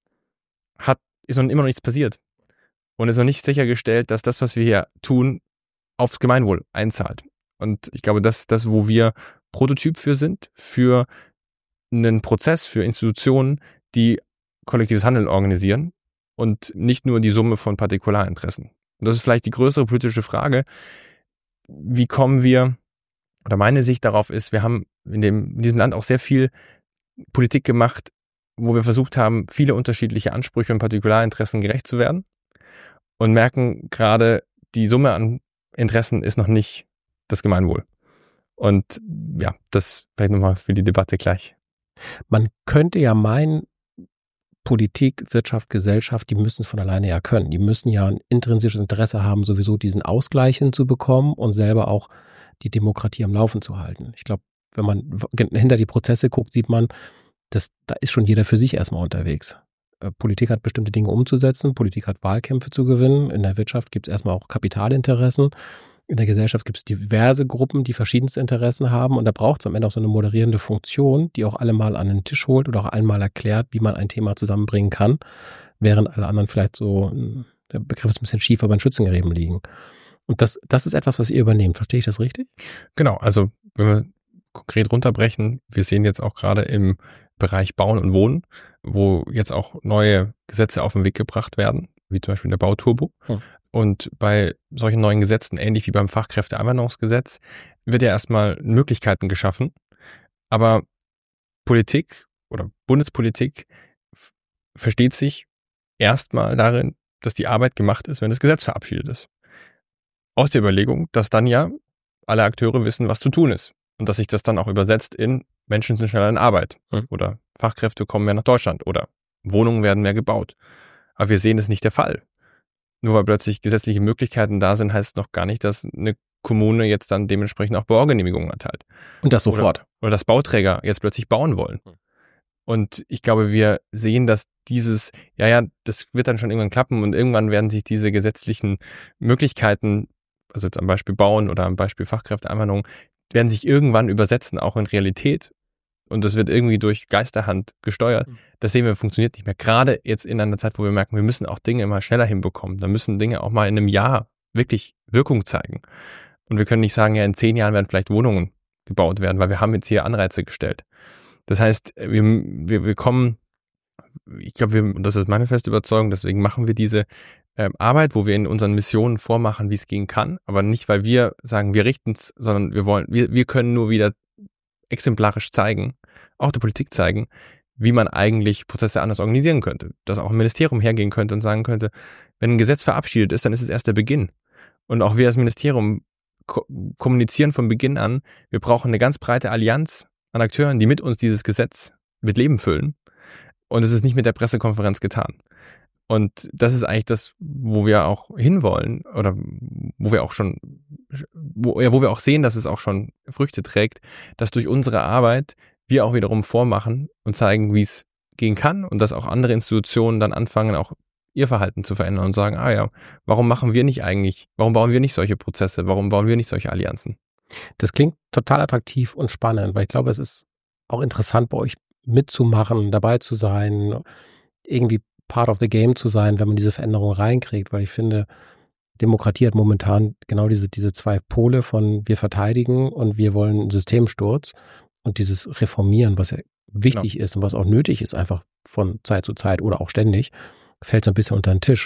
A: ist noch immer noch nichts passiert. Und ist noch nicht sichergestellt, dass das, was wir hier tun, aufs Gemeinwohl einzahlt. Und ich glaube, das ist das, wo wir Prototyp für sind, für einen Prozess, für Institutionen, die kollektives Handeln organisieren und nicht nur die Summe von Partikularinteressen. Und das ist vielleicht die größere politische Frage. Wie kommen wir, oder meine Sicht darauf ist, wir haben in diesem Land auch sehr viel Politik gemacht, wo wir versucht haben, viele unterschiedliche Ansprüche und Partikularinteressen gerecht zu werden und merken gerade, die Summe an Interessen ist noch nicht das Gemeinwohl. Und ja, das vielleicht nochmal für die Debatte gleich.
B: Man könnte ja meinen, Politik, Wirtschaft, Gesellschaft, die müssen es von alleine ja können. Die müssen ja ein intrinsisches Interesse haben, sowieso diesen Ausgleich hinzubekommen und selber auch die Demokratie am Laufen zu halten. Ich glaube, wenn man hinter die Prozesse guckt, sieht man, da ist schon jeder für sich erstmal unterwegs. Politik hat bestimmte Dinge umzusetzen, Politik hat Wahlkämpfe zu gewinnen, in der Wirtschaft gibt es erstmal auch Kapitalinteressen, in der Gesellschaft gibt es diverse Gruppen, die verschiedenste Interessen haben und da braucht es am Ende auch so eine moderierende Funktion, die auch alle mal an den Tisch holt oder auch einmal erklärt, wie man ein Thema zusammenbringen kann, während alle anderen vielleicht so, der Begriff ist ein bisschen schief, aber in Schützengräben liegen. Und das ist etwas, was ihr übernehmt. Verstehe ich das richtig?
A: Genau, also wenn wir konkret runterbrechen, wir sehen jetzt auch gerade im Bereich Bauen und Wohnen, wo jetzt auch neue Gesetze auf den Weg gebracht werden, wie zum Beispiel der Bauturbo. Und bei solchen neuen Gesetzen, ähnlich wie beim Fachkräfteeinwanderungsgesetz, wird ja erstmal Möglichkeiten geschaffen. Aber Politik oder Bundespolitik versteht sich erstmal darin, dass die Arbeit gemacht ist, wenn das Gesetz verabschiedet ist. Aus der Überlegung, dass dann ja alle Akteure wissen, was zu tun ist. Und dass sich das dann auch übersetzt in Menschen sind schneller in Arbeit oder Fachkräfte kommen mehr nach Deutschland oder Wohnungen werden mehr gebaut. Aber wir sehen, das ist nicht der Fall. Nur weil plötzlich gesetzliche Möglichkeiten da sind, heißt es noch gar nicht, dass eine Kommune jetzt dann dementsprechend auch Baugenehmigungen erteilt.
B: Und das sofort.
A: Oder dass Bauträger jetzt plötzlich bauen wollen. Und ich glaube, wir sehen, dass das wird dann schon irgendwann klappen und irgendwann werden sich diese gesetzlichen Möglichkeiten, also jetzt am Beispiel Bauen oder am Beispiel Fachkräfteeinwanderung, werden sich irgendwann übersetzen, auch in Realität. Und das wird irgendwie durch Geisterhand gesteuert. Das sehen wir, funktioniert nicht mehr. Gerade jetzt in einer Zeit, wo wir merken, wir müssen auch Dinge immer schneller hinbekommen. Da müssen Dinge auch mal in einem Jahr wirklich Wirkung zeigen. Und wir können nicht sagen, ja, in 10 Jahren werden vielleicht Wohnungen gebaut werden, weil wir haben jetzt hier Anreize gestellt. Das heißt, wir kommen, ich glaube, und das ist meine feste Überzeugung, deswegen machen wir diese Arbeit, wo wir in unseren Missionen vormachen, wie es gehen kann, aber nicht, weil wir sagen, wir richten es, sondern wir können nur wieder exemplarisch zeigen, auch der Politik zeigen, wie man eigentlich Prozesse anders organisieren könnte. Dass auch ein Ministerium hergehen könnte und sagen könnte, wenn ein Gesetz verabschiedet ist, dann ist es erst der Beginn. Und auch wir als Ministerium kommunizieren von Beginn an, wir brauchen eine ganz breite Allianz an Akteuren, die mit uns dieses Gesetz mit Leben füllen. Und es ist nicht mit der Pressekonferenz getan. Und das ist eigentlich das, wo wir auch hinwollen oder wo wir auch schon, wo wir auch sehen, dass es auch schon Früchte trägt, dass durch unsere Arbeit wir auch wiederum vormachen und zeigen, wie es gehen kann und dass auch andere Institutionen dann anfangen, auch ihr Verhalten zu verändern und sagen, warum bauen wir nicht solche Prozesse, warum bauen wir nicht solche Allianzen?
B: Das klingt total attraktiv und spannend, weil ich glaube, es ist auch interessant bei euch mitzumachen, dabei zu sein, irgendwie part of the game zu sein, wenn man diese Veränderung reinkriegt, weil ich finde, Demokratie hat momentan genau diese zwei Pole von wir verteidigen und wir wollen einen Systemsturz und dieses Reformieren, was ja wichtig ist und was auch nötig ist, einfach von Zeit zu Zeit oder auch ständig, fällt so ein bisschen unter den Tisch.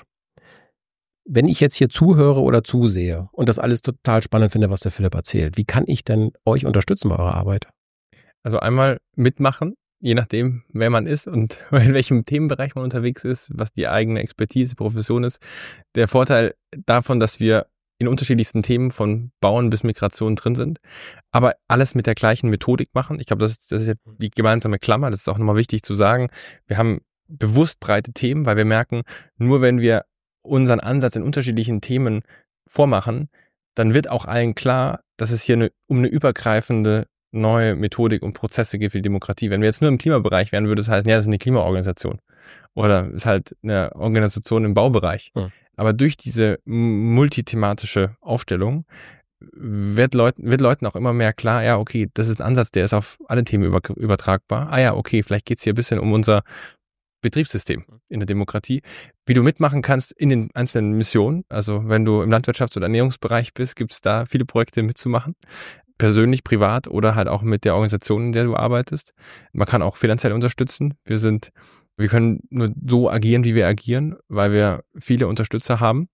B: Wenn ich jetzt hier zuhöre oder zusehe und das alles total spannend finde, was der Philipp erzählt, wie kann ich denn euch unterstützen bei eurer Arbeit?
A: Also einmal mitmachen, je nachdem, wer man ist und in welchem Themenbereich man unterwegs ist, was die eigene Expertise, Profession ist. Der Vorteil davon, dass wir in unterschiedlichsten Themen von Bauen bis Migration drin sind, aber alles mit der gleichen Methodik machen. Ich glaube, das ist ja die gemeinsame Klammer, das ist auch nochmal wichtig zu sagen. Wir haben bewusst breite Themen, weil wir merken, nur wenn wir unseren Ansatz in unterschiedlichen Themen vormachen, dann wird auch allen klar, dass es hier um eine übergreifende neue Methodik und Prozesse geht für die Demokratie. Wenn wir jetzt nur im Klimabereich wären, würde es heißen, ja, das ist eine Klimaorganisation. Oder ist halt eine Organisation im Baubereich. Mhm. Aber durch diese multithematische Aufstellung wird Leuten auch immer mehr klar, ja, okay, das ist ein Ansatz, der ist auf alle Themen übertragbar. Okay, vielleicht geht es hier ein bisschen um unser Betriebssystem in der Demokratie. Wie du mitmachen kannst in den einzelnen Missionen, also wenn du im Landwirtschafts- oder Ernährungsbereich bist, gibt es da viele Projekte mitzumachen. Persönlich, privat oder halt auch mit der Organisation, in der du arbeitest. Man kann auch finanziell unterstützen. Wir können nur so agieren, wie wir agieren, weil wir viele Unterstützer haben.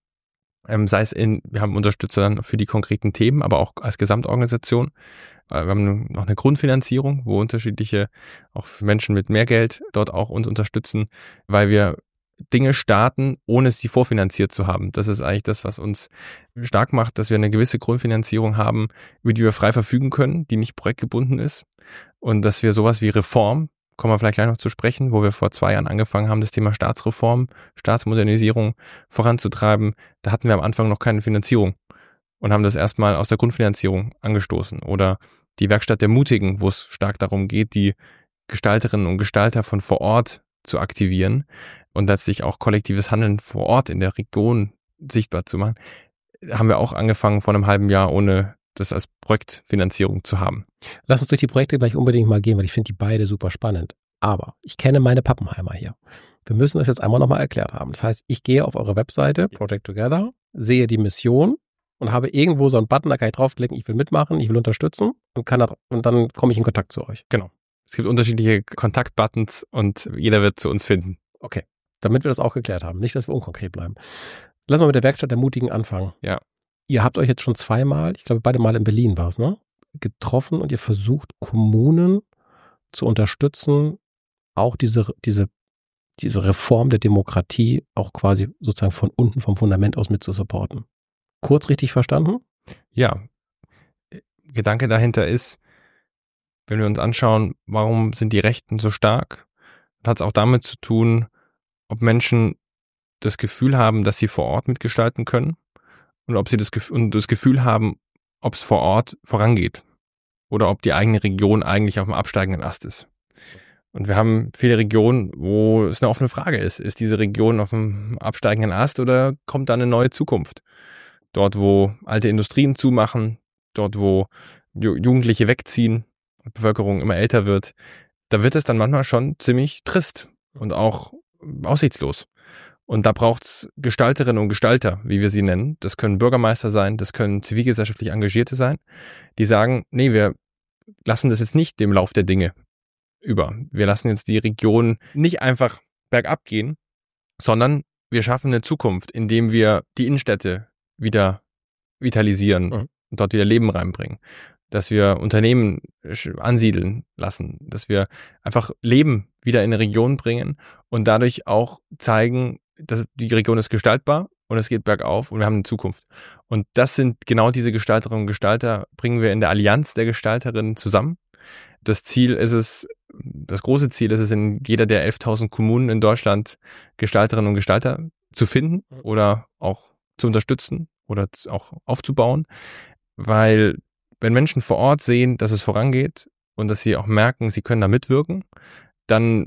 A: Wir haben Unterstützer dann für die konkreten Themen, aber auch als Gesamtorganisation. Wir haben noch eine Grundfinanzierung, wo unterschiedliche, auch Menschen mit mehr Geld dort auch uns unterstützen, weil wir Dinge starten, ohne sie vorfinanziert zu haben. Das ist eigentlich das, was uns stark macht, dass wir eine gewisse Grundfinanzierung haben, über die wir frei verfügen können, die nicht projektgebunden ist. Und dass wir sowas wie Reform, kommen wir vielleicht gleich noch zu sprechen, wo wir vor 2 Jahren angefangen haben, das Thema Staatsreform, Staatsmodernisierung voranzutreiben. Da hatten wir am Anfang noch keine Finanzierung und haben das erstmal aus der Grundfinanzierung angestoßen. Oder die Werkstatt der Mutigen, wo es stark darum geht, die Gestalterinnen und Gestalter von vor Ort zu aktivieren und letztlich auch kollektives Handeln vor Ort in der Region sichtbar zu machen, haben wir auch angefangen vor einem halben Jahr, ohne das als Projektfinanzierung zu haben.
B: Lass uns durch die Projekte gleich unbedingt mal gehen, weil ich finde die beide super spannend. Aber ich kenne meine Pappenheimer hier. Wir müssen das jetzt einmal nochmal erklärt haben. Das heißt, ich gehe auf eure Webseite, Project Together, sehe die Mission und habe irgendwo so einen Button, da kann ich draufklicken, ich will mitmachen, ich will unterstützen und dann komme ich in Kontakt zu euch.
A: Genau. Es gibt unterschiedliche Kontaktbuttons und jeder wird zu uns finden.
B: Okay, damit wir das auch geklärt haben. Nicht, dass wir unkonkret bleiben. Lassen wir mit der Werkstatt der Mutigen anfangen.
A: Ja.
B: Ihr habt euch jetzt schon 2-mal, ich glaube beide Mal in Berlin war es, ne? Getroffen und ihr versucht, Kommunen zu unterstützen, auch diese Reform der Demokratie auch quasi sozusagen von unten vom Fundament aus mit zu supporten. Kurz richtig verstanden?
A: Ja. Gedanke dahinter ist, wenn wir uns anschauen, warum sind die Rechten so stark, hat es auch damit zu tun, ob Menschen das Gefühl haben, dass sie vor Ort mitgestalten können und ob sie das Gefühl haben, ob es vor Ort vorangeht oder ob die eigene Region eigentlich auf dem absteigenden Ast ist. Und wir haben viele Regionen, wo es eine offene Frage ist. Ist diese Region auf dem absteigenden Ast oder kommt da eine neue Zukunft? Dort, wo alte Industrien zumachen, dort, wo Jugendliche wegziehen, die Bevölkerung immer älter wird, da wird es dann manchmal schon ziemlich trist und auch aussichtslos. Und da braucht's Gestalterinnen und Gestalter, wie wir sie nennen. Das können Bürgermeister sein, das können zivilgesellschaftlich Engagierte sein, die sagen, nee, wir lassen das jetzt nicht dem Lauf der Dinge über. Wir lassen jetzt die Region nicht einfach bergab gehen, sondern wir schaffen eine Zukunft, indem wir die Innenstädte wieder vitalisieren und dort wieder Leben reinbringen. Dass wir Unternehmen ansiedeln lassen, dass wir einfach Leben wieder in eine Region bringen und dadurch auch zeigen, dass die Region ist gestaltbar und es geht bergauf und wir haben eine Zukunft. Und das sind genau diese Gestalterinnen und Gestalter, bringen wir in der Allianz der Gestalterinnen zusammen. Das große Ziel ist es, in jeder der 11.000 Kommunen in Deutschland Gestalterinnen und Gestalter zu finden oder auch zu unterstützen oder auch aufzubauen, weil wenn Menschen vor Ort sehen, dass es vorangeht und dass sie auch merken, sie können da mitwirken, dann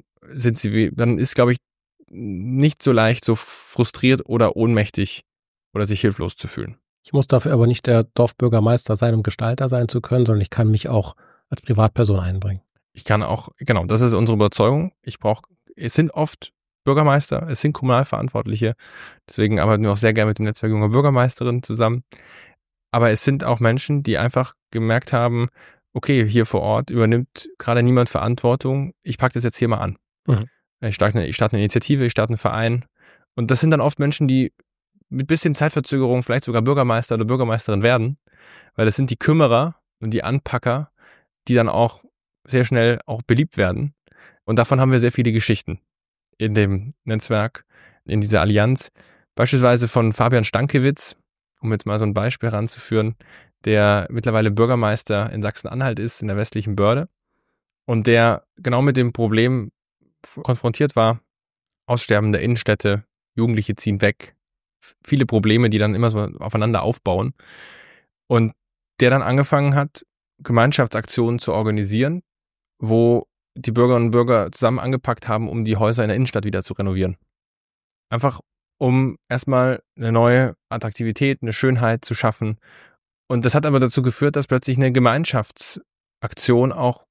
A: ist, glaube ich, nicht so leicht, so frustriert oder ohnmächtig oder sich hilflos zu fühlen.
B: Ich muss dafür aber nicht der Dorfbürgermeister sein, um Gestalter sein zu können, sondern ich kann mich auch als Privatperson einbringen.
A: Ich kann auch, genau, das ist unsere Überzeugung. Es sind oft Bürgermeister, es sind Kommunalverantwortliche, deswegen arbeiten wir auch sehr gerne mit dem Netzwerk junger Bürgermeisterinnen zusammen. Aber es sind auch Menschen, die einfach gemerkt haben, okay, hier vor Ort übernimmt gerade niemand Verantwortung, ich packe das jetzt hier mal an.
B: Mhm.
A: Ich starte eine Initiative, ich starte einen Verein. Und das sind dann oft Menschen, die mit bisschen Zeitverzögerung vielleicht sogar Bürgermeister oder Bürgermeisterin werden, weil das sind die Kümmerer und die Anpacker, die dann auch sehr schnell auch beliebt werden. Und davon haben wir sehr viele Geschichten in dem Netzwerk, in dieser Allianz. Beispielsweise von Fabian Stankiewicz, um jetzt mal so ein Beispiel heranzuführen, der mittlerweile Bürgermeister in Sachsen-Anhalt ist, in der westlichen Börde. Und der genau mit dem Problem konfrontiert war, Aussterben der Innenstädte, Jugendliche ziehen weg, viele Probleme, die dann immer so aufeinander aufbauen. Und der dann angefangen hat, Gemeinschaftsaktionen zu organisieren, wo die Bürgerinnen und Bürger zusammen angepackt haben, um die Häuser in der Innenstadt wieder zu renovieren. Einfach um erstmal eine neue Attraktivität, eine Schönheit zu schaffen. Und das hat aber dazu geführt, dass plötzlich eine Gemeinschaftsaktion auch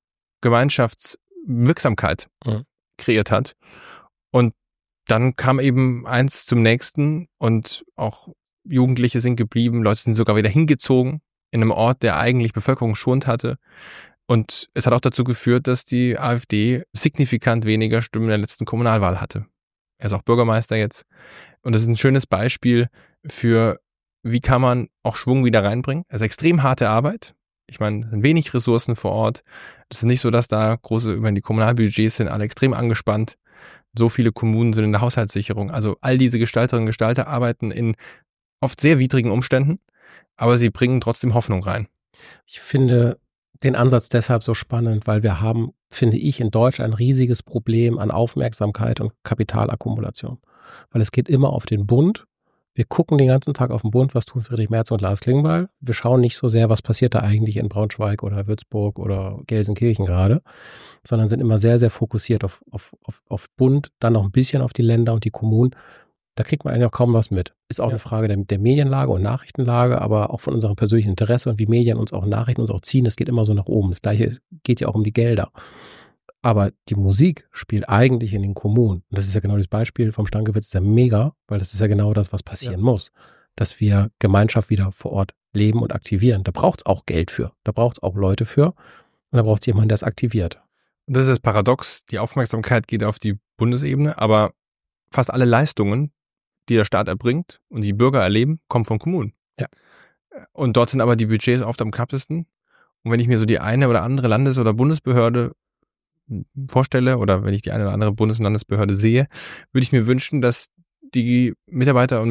A: Gemeinschaftswirksamkeit kreiert hat. Und dann kam eben eins zum nächsten und auch Jugendliche sind geblieben, Leute sind sogar wieder hingezogen in einem Ort, der eigentlich Bevölkerungsschwund hatte. Und es hat auch dazu geführt, dass die AfD signifikant weniger Stimmen in der letzten Kommunalwahl hatte. Er ist auch Bürgermeister jetzt. Und das ist ein schönes Beispiel für, wie kann man auch Schwung wieder reinbringen. Also extrem harte Arbeit. Ich meine, es sind wenig Ressourcen vor Ort. Es ist nicht so, dass da die Kommunalbudgets sind alle extrem angespannt. So viele Kommunen sind in der Haushaltssicherung. Also all diese Gestalterinnen und Gestalter arbeiten in oft sehr widrigen Umständen, aber sie bringen trotzdem Hoffnung rein.
B: Ich finde den Ansatz deshalb so spannend, weil wir haben, finde ich, in Deutschland ein riesiges Problem an Aufmerksamkeit und Kapitalakkumulation. Weil es geht immer auf den Bund. Wir gucken den ganzen Tag auf den Bund, was tun Friedrich Merz und Lars Klingbeil. Wir schauen nicht so sehr, was passiert da eigentlich in Braunschweig oder Würzburg oder Gelsenkirchen gerade, sondern sind immer sehr, sehr fokussiert auf Bund, dann noch ein bisschen auf die Länder und die Kommunen. Da kriegt man eigentlich auch kaum was mit. Ist auch eine Frage der Medienlage und Nachrichtenlage, aber auch von unserem persönlichen Interesse und wie Medien uns auch Nachrichten uns auch ziehen. Das geht immer so nach oben. Das Gleiche geht ja auch um die Gelder. Aber die Musik spielt eigentlich in den Kommunen. Und das ist ja genau das Beispiel vom Stankiewicz, ist ja mega, weil das ist ja genau das, was passieren muss. Dass wir Gemeinschaft wieder vor Ort leben und aktivieren. Da braucht es auch Geld für. Da braucht es auch Leute für. Und da braucht es jemanden, der es aktiviert.
A: Und das ist das Paradox. Die Aufmerksamkeit geht auf die Bundesebene, aber fast alle Leistungen, die der Staat erbringt und die Bürger erleben, kommen von Kommunen.
B: Ja.
A: Und dort sind aber die Budgets oft am knappsten. Und wenn ich mir so die eine oder andere Landes- oder Bundesbehörde vorstelle oder wenn ich die eine oder andere Bundes- und Landesbehörde sehe, würde ich mir wünschen, dass die Mitarbeiterinnen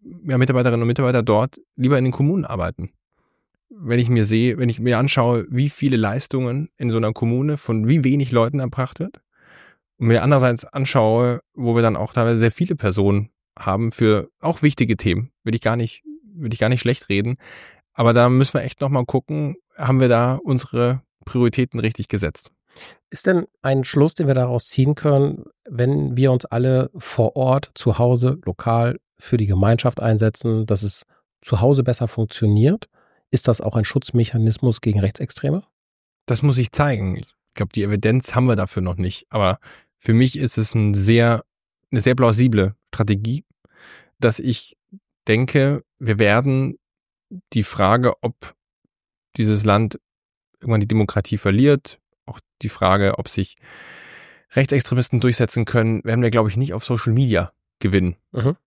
A: und Mitarbeiter dort lieber in den Kommunen arbeiten. Wenn ich mir anschaue, wie viele Leistungen in so einer Kommune von wie wenig Leuten erbracht wird und mir andererseits anschaue, wo wir dann auch teilweise sehr viele Personen haben für auch wichtige Themen, würde ich gar nicht schlecht reden. Aber da müssen wir echt nochmal gucken, haben wir da unsere Prioritäten richtig gesetzt?
B: Ist denn ein Schluss, den wir daraus ziehen können, wenn wir uns alle vor Ort, zu Hause, lokal für die Gemeinschaft einsetzen, dass es zu Hause besser funktioniert? Ist das auch ein Schutzmechanismus gegen Rechtsextreme?
A: Das muss ich zeigen. Ich glaube, die Evidenz haben wir dafür noch nicht. Aber für mich ist es eine sehr plausible Strategie, dass ich denke, wir werden die Frage, ob dieses Land irgendwann die Demokratie verliert, auch die Frage, ob sich Rechtsextremisten durchsetzen können, werden wir, glaube ich, nicht auf Social Media gewinnen.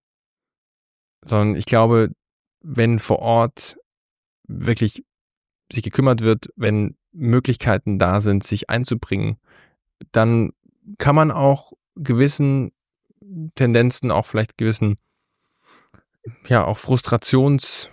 A: Sondern ich glaube, wenn vor Ort wirklich sich gekümmert wird, wenn Möglichkeiten da sind, sich einzubringen, dann kann man auch gewissen Tendenzen, auch vielleicht gewissen, auch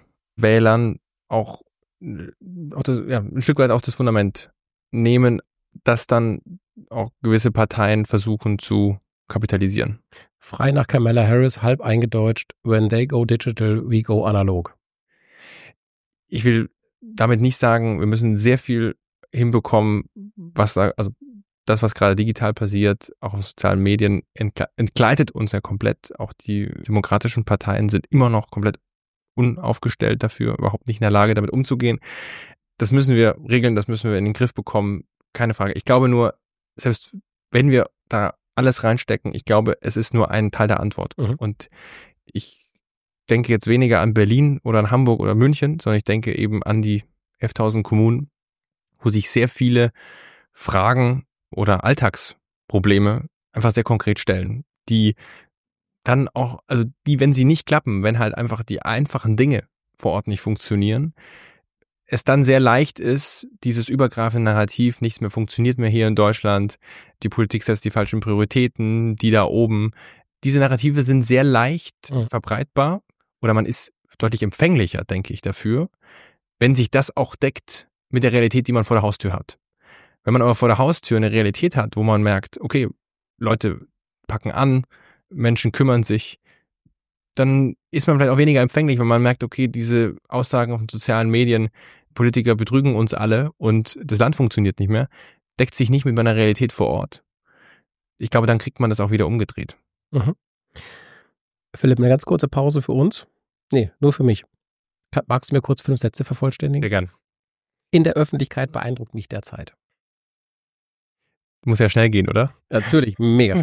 A: Frustrationswählern ein Stück weit auch das Fundament nehmen, das dann auch gewisse Parteien versuchen zu kapitalisieren.
B: Frei nach Kamala Harris, halb eingedeutscht, when they go digital, we go analog.
A: Ich will damit nicht sagen, wir müssen sehr viel hinbekommen, was gerade digital passiert, auch auf sozialen Medien, entgleitet uns ja komplett. Auch die demokratischen Parteien sind immer noch komplett unaufgestellt dafür, überhaupt nicht in der Lage, damit umzugehen. Das müssen wir regeln, das müssen wir in den Griff bekommen, keine Frage. Ich glaube nur, selbst wenn wir da alles reinstecken, ich glaube, es ist nur ein Teil der Antwort. Und ich denke jetzt weniger an Berlin oder an Hamburg oder München, sondern ich denke eben an die 11.000 Kommunen, wo sich sehr viele Fragen oder Alltagsprobleme einfach sehr konkret stellen, die dann auch, also die, wenn sie nicht klappen, wenn halt einfach die einfachen Dinge vor Ort nicht funktionieren, es dann sehr leicht ist, dieses übergreifende Narrativ, nichts mehr funktioniert mehr hier in Deutschland, die Politik setzt die falschen Prioritäten, die da oben. Diese Narrative sind sehr leicht verbreitbar oder man ist deutlich empfänglicher, denke ich, dafür, wenn sich das auch deckt mit der Realität, die man vor der Haustür hat. Wenn man aber vor der Haustür eine Realität hat, wo man merkt, okay, Leute packen an, Menschen kümmern sich, dann ist man vielleicht auch weniger empfänglich, wenn man merkt, okay, diese Aussagen auf den sozialen Medien, Politiker betrügen uns alle und das Land funktioniert nicht mehr, deckt sich nicht mit meiner Realität vor Ort. Ich glaube, dann kriegt man das auch wieder umgedreht.
B: Philipp, eine ganz kurze Pause für uns. Nee, nur für mich. Magst du mir kurz 5 Sätze vervollständigen?
A: Sehr gern.
B: In der Öffentlichkeit beeindruckt mich derzeit.
A: Muss ja schnell gehen, oder?
B: Natürlich, mega.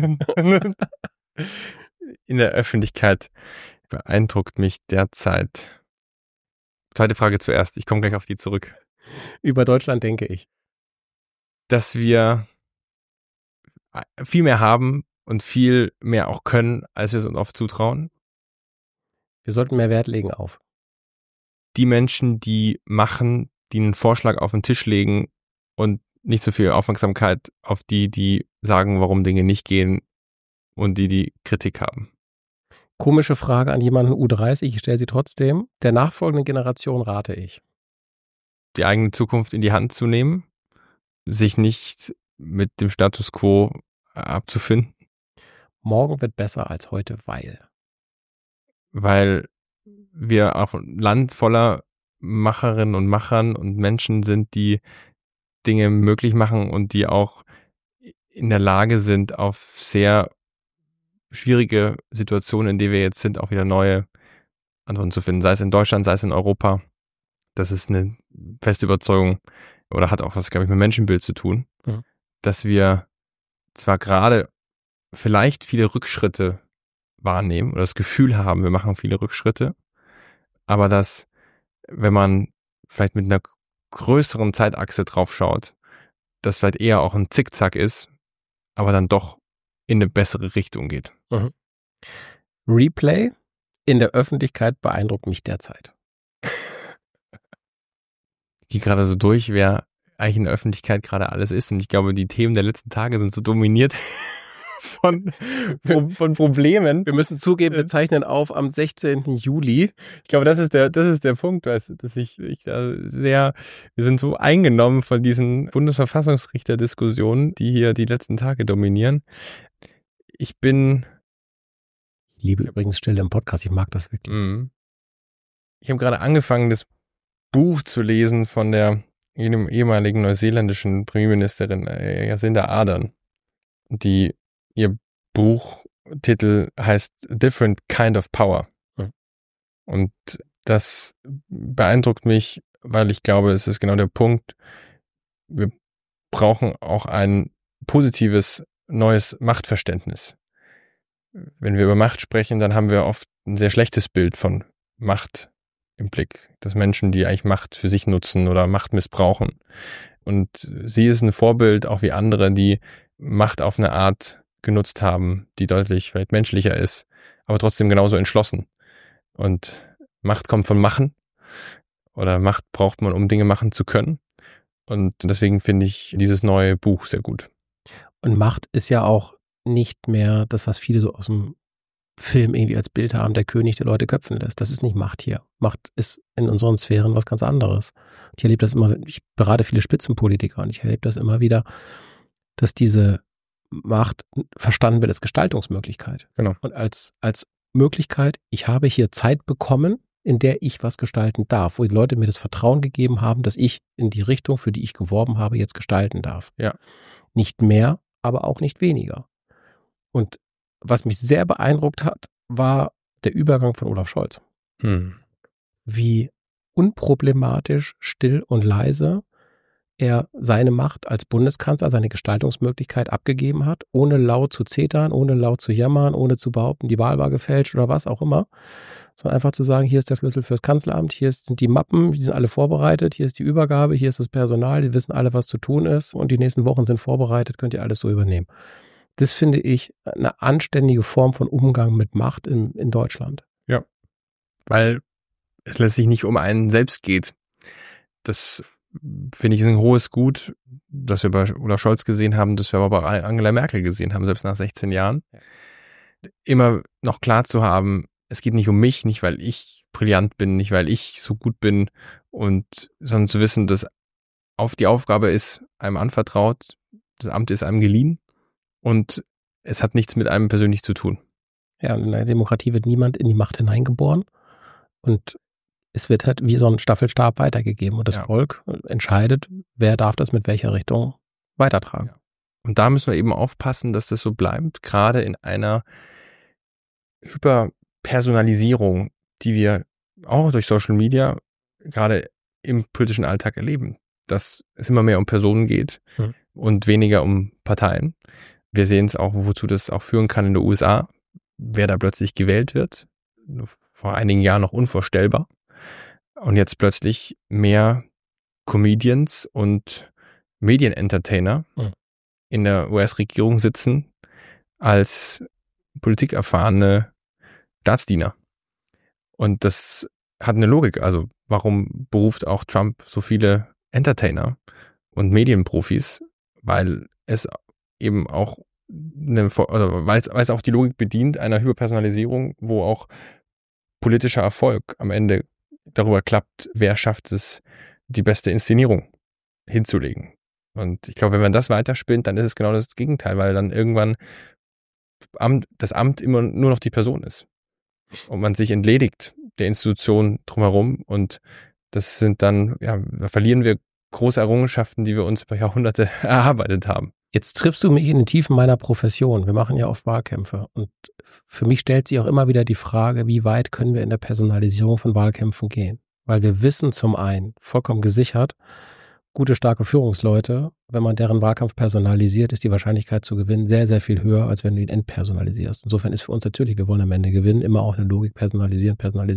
A: In der Öffentlichkeit beeindruckt mich derzeit. Zweite Frage zuerst, ich komme gleich auf die zurück.
B: Über Deutschland denke ich.
A: Dass wir viel mehr haben und viel mehr auch können, als wir es uns oft zutrauen.
B: Wir sollten mehr Wert legen auf
A: die Menschen, die machen, die einen Vorschlag auf den Tisch legen und nicht so viel Aufmerksamkeit auf die sagen, warum Dinge nicht gehen und die Kritik haben.
B: Komische Frage an jemanden U30, ich stelle sie trotzdem. Der nachfolgenden Generation rate ich.
A: Die eigene Zukunft in die Hand zu nehmen, sich nicht mit dem Status quo abzufinden.
B: Morgen wird besser als heute,
A: weil wir auch ein Land voller Macherinnen und Machern und Menschen sind, die Dinge möglich machen und die auch in der Lage sind, auf sehr schwierige Situationen, in denen wir jetzt sind, auch wieder neue Antworten zu finden. Sei es in Deutschland, sei es in Europa. Das ist eine feste Überzeugung oder hat auch was, glaube ich, mit Menschenbild zu tun, dass wir zwar gerade vielleicht viele Rückschritte wahrnehmen oder das Gefühl haben, wir machen viele Rückschritte, aber dass, wenn man vielleicht mit einer größeren Zeitachse drauf schaut, das vielleicht eher auch ein Zickzack ist, aber dann doch in eine bessere Richtung geht.
B: Replay in der Öffentlichkeit beeindruckt mich derzeit.
A: Ich gehe gerade so durch, wer eigentlich in der Öffentlichkeit gerade alles ist. Und ich glaube, die Themen der letzten Tage sind so dominiert von Problemen.
B: Wir müssen zugeben, wir zeichnen auf am 16. Juli.
A: Ich glaube, das ist der Punkt, dass wir sind so eingenommen von diesen Bundesverfassungsrichter-Diskussionen, die hier die letzten Tage dominieren. Ich
B: liebe übrigens Stille im Podcast, ich mag das wirklich.
A: Ich habe gerade angefangen, das Buch zu lesen von der ehemaligen neuseeländischen Premierministerin Jacinda Ardern, die ihr Buchtitel heißt Different Kind of Power. Und das beeindruckt mich, weil ich glaube, es ist genau der Punkt, wir brauchen auch ein positives neues Machtverständnis. Wenn wir über Macht sprechen, dann haben wir oft ein sehr schlechtes Bild von Macht im Blick, dass Menschen, die eigentlich Macht für sich nutzen oder Macht missbrauchen. Und sie ist ein Vorbild, auch wie andere, die Macht auf eine Art genutzt haben, die deutlich vielleicht menschlicher ist, aber trotzdem genauso entschlossen. Und Macht kommt von Machen oder Macht braucht man, um Dinge machen zu können. Und deswegen finde ich dieses neue Buch sehr gut.
B: Und Macht ist ja auch nicht mehr das, was viele so aus dem Film irgendwie als Bild haben, der König die Leute köpfen lässt. Das ist nicht Macht hier. Macht ist in unseren Sphären was ganz anderes. Ich erlebe das immer, ich berate viele Spitzenpolitiker und ich erlebe das immer wieder, dass diese Macht verstanden wird als Gestaltungsmöglichkeit.
A: Genau.
B: Und als Möglichkeit, ich habe hier Zeit bekommen, in der ich was gestalten darf, wo die Leute mir das Vertrauen gegeben haben, dass ich in die Richtung, für die ich geworben habe, jetzt gestalten darf.
A: Ja.
B: Nicht mehr, aber auch nicht weniger. Und was mich sehr beeindruckt hat, war der Übergang von Olaf Scholz. Wie unproblematisch, still und leise er seine Macht als Bundeskanzler, seine Gestaltungsmöglichkeit abgegeben hat, ohne laut zu zetern, ohne laut zu jammern, ohne zu behaupten, die Wahl war gefälscht oder was auch immer, sondern einfach zu sagen, hier ist der Schlüssel fürs Kanzleramt, hier sind die Mappen, die sind alle vorbereitet, hier ist die Übergabe, hier ist das Personal, die wissen alle, was zu tun ist und die nächsten Wochen sind vorbereitet, könnt ihr alles so übernehmen. Das finde ich eine anständige Form von Umgang mit Macht in Deutschland.
A: Ja, weil es letztlich nicht um einen selbst geht. Das finde ich ist ein hohes Gut, das wir bei Olaf Scholz gesehen haben, das wir aber bei Angela Merkel gesehen haben, selbst nach 16 Jahren. Immer noch klar zu haben, es geht nicht um mich, nicht weil ich brillant bin, nicht weil ich so gut bin, sondern zu wissen, dass die Aufgabe ist einem anvertraut, das Amt ist einem geliehen und es hat nichts mit einem persönlich zu tun.
B: Ja, in einer Demokratie wird niemand in die Macht hineingeboren und es wird halt wie so ein Staffelstab weitergegeben und das Volk entscheidet, wer darf das mit welcher Richtung weitertragen.
A: Ja. Und da müssen wir eben aufpassen, dass das so bleibt, gerade in einer Hyperpersonalisierung, die wir auch durch Social Media gerade im politischen Alltag erleben, dass es immer mehr um Personen geht und weniger um Parteien. Wir sehen es auch, wozu das auch führen kann in den USA, wer da plötzlich gewählt wird. Vor einigen Jahren noch unvorstellbar. Und jetzt plötzlich mehr Comedians und Medienentertainer in der US-Regierung sitzen als politikerfahrene Staatsdiener. Und das hat eine Logik. Also warum beruft auch Trump so viele Entertainer und Medienprofis? Weil es eben auch weil es auch die Logik bedient einer Hyperpersonalisierung, wo auch politischer Erfolg am Ende darüber klappt, wer schafft es, die beste Inszenierung hinzulegen. Und ich glaube, wenn man das weiterspinnt, dann ist es genau das Gegenteil, weil dann irgendwann das Amt immer nur noch die Person ist. Und man sich entledigt der Institution drumherum und das sind dann, da verlieren wir große Errungenschaften, die wir uns über Jahrhunderte erarbeitet haben.
B: Jetzt triffst du mich in den Tiefen meiner Profession. Wir machen ja oft Wahlkämpfe und für mich stellt sich auch immer wieder die Frage, wie weit können wir in der Personalisierung von Wahlkämpfen gehen? Weil wir wissen zum einen, vollkommen gesichert, gute, starke Führungsleute, wenn man deren Wahlkampf personalisiert, ist die Wahrscheinlichkeit zu gewinnen sehr, sehr viel höher, als wenn du ihn entpersonalisierst. Insofern ist für uns natürlich, wir wollen am Ende gewinnen, immer auch eine Logik personalisieren.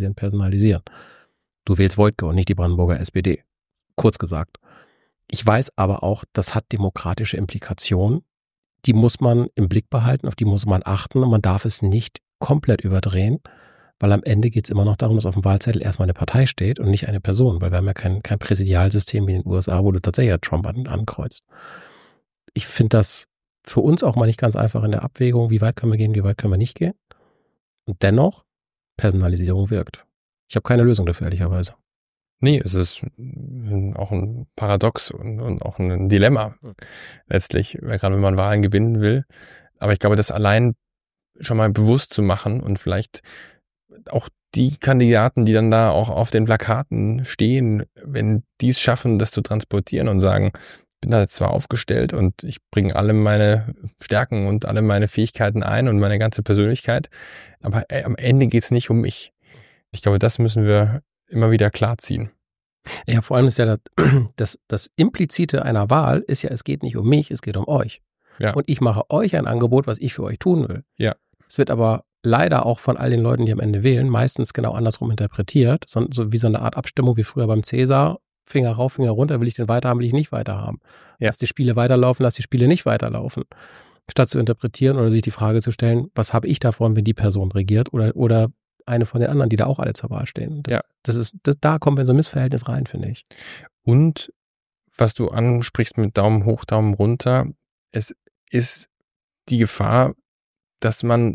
B: Du wählst Wojtke und nicht die Brandenburger SPD. Kurz gesagt. Ich weiß aber auch, das hat demokratische Implikationen. Die muss man im Blick behalten, auf die muss man achten und man darf es nicht komplett überdrehen, weil am Ende geht es immer noch darum, dass auf dem Wahlzettel erstmal eine Partei steht und nicht eine Person, weil wir haben ja kein Präsidialsystem wie in den USA, wo du tatsächlich Trump ankreuzt. Ich finde das für uns auch mal nicht ganz einfach in der Abwägung, wie weit können wir gehen, wie weit können wir nicht gehen. Und dennoch, Personalisierung wirkt. Ich habe keine Lösung dafür, ehrlicherweise.
A: Nee, es ist auch ein Paradox und auch ein Dilemma letztlich, gerade wenn man Wahlen gewinnen will. Aber ich glaube, das allein schon mal bewusst zu machen und vielleicht auch die Kandidaten, die dann da auch auf den Plakaten stehen, wenn die es schaffen, das zu transportieren und sagen, ich bin da jetzt zwar aufgestellt und ich bringe alle meine Stärken und alle meine Fähigkeiten ein und meine ganze Persönlichkeit, aber am Ende geht es nicht um mich. Ich glaube, das müssen wir immer wieder klarziehen.
B: Ja, vor allem ist ja das Implizite einer Wahl ist ja, es geht nicht um mich, es geht um euch.
A: Ja.
B: Und ich mache euch ein Angebot, was ich für euch tun will.
A: Ja.
B: Es wird aber leider auch von all den Leuten, die am Ende wählen, meistens genau andersrum interpretiert. So wie so eine Art Abstimmung wie früher beim Cäsar. Finger rauf, Finger runter, will ich den weiterhaben, will ich nicht weiterhaben.
A: Ja.
B: Lass die Spiele weiterlaufen, lass die Spiele nicht weiterlaufen. Statt zu interpretieren oder sich die Frage zu stellen, was habe ich davon, wenn die Person regiert oder eine von den anderen, die da auch alle zur Wahl stehen. Da kommen wir in so ein Missverhältnis rein, finde ich.
A: Und was du ansprichst mit Daumen hoch, Daumen runter, es ist die Gefahr, dass man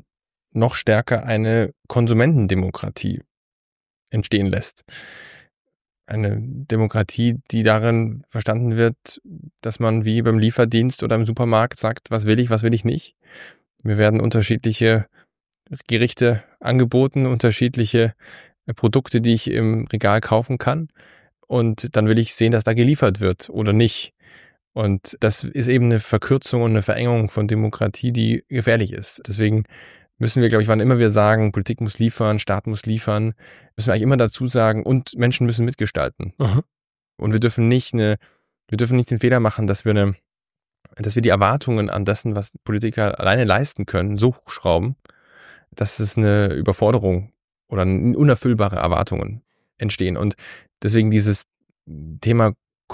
A: noch stärker eine Konsumentendemokratie entstehen lässt. Eine Demokratie, die darin verstanden wird, dass man wie beim Lieferdienst oder im Supermarkt sagt, was will ich nicht. Mir werden unterschiedliche Gerichte angeboten, unterschiedliche Produkte, die ich im Regal kaufen kann. Und dann will ich sehen, dass da geliefert wird oder nicht. Und das ist eben eine Verkürzung und eine Verengung von Demokratie, die gefährlich ist. Deswegen müssen wir, glaube ich, wann immer wir sagen, Politik muss liefern, Staat muss liefern, müssen wir eigentlich immer dazu sagen, und Menschen müssen mitgestalten.
B: Mhm.
A: Und wir dürfen nicht den Fehler machen, dass wir die Erwartungen an dessen, was Politiker alleine leisten können, so hochschrauben, dass es eine Überforderung oder unerfüllbare Erwartungen entstehen. Und deswegen dieses Thema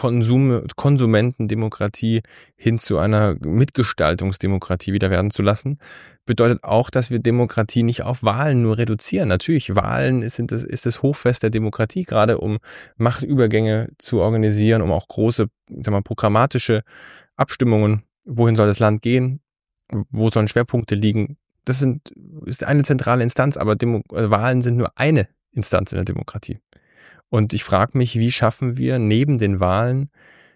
A: Konsumentendemokratie hin zu einer Mitgestaltungsdemokratie wieder werden zu lassen, bedeutet auch, dass wir Demokratie nicht auf Wahlen nur reduzieren. Natürlich, Wahlen ist das Hochfest der Demokratie, gerade um Machtübergänge zu organisieren, um auch große, programmatische Abstimmungen, wohin soll das Land gehen, wo sollen Schwerpunkte liegen. Das ist eine zentrale Instanz, aber Wahlen sind nur eine Instanz in der Demokratie. Und ich frage mich, wie schaffen wir neben den Wahlen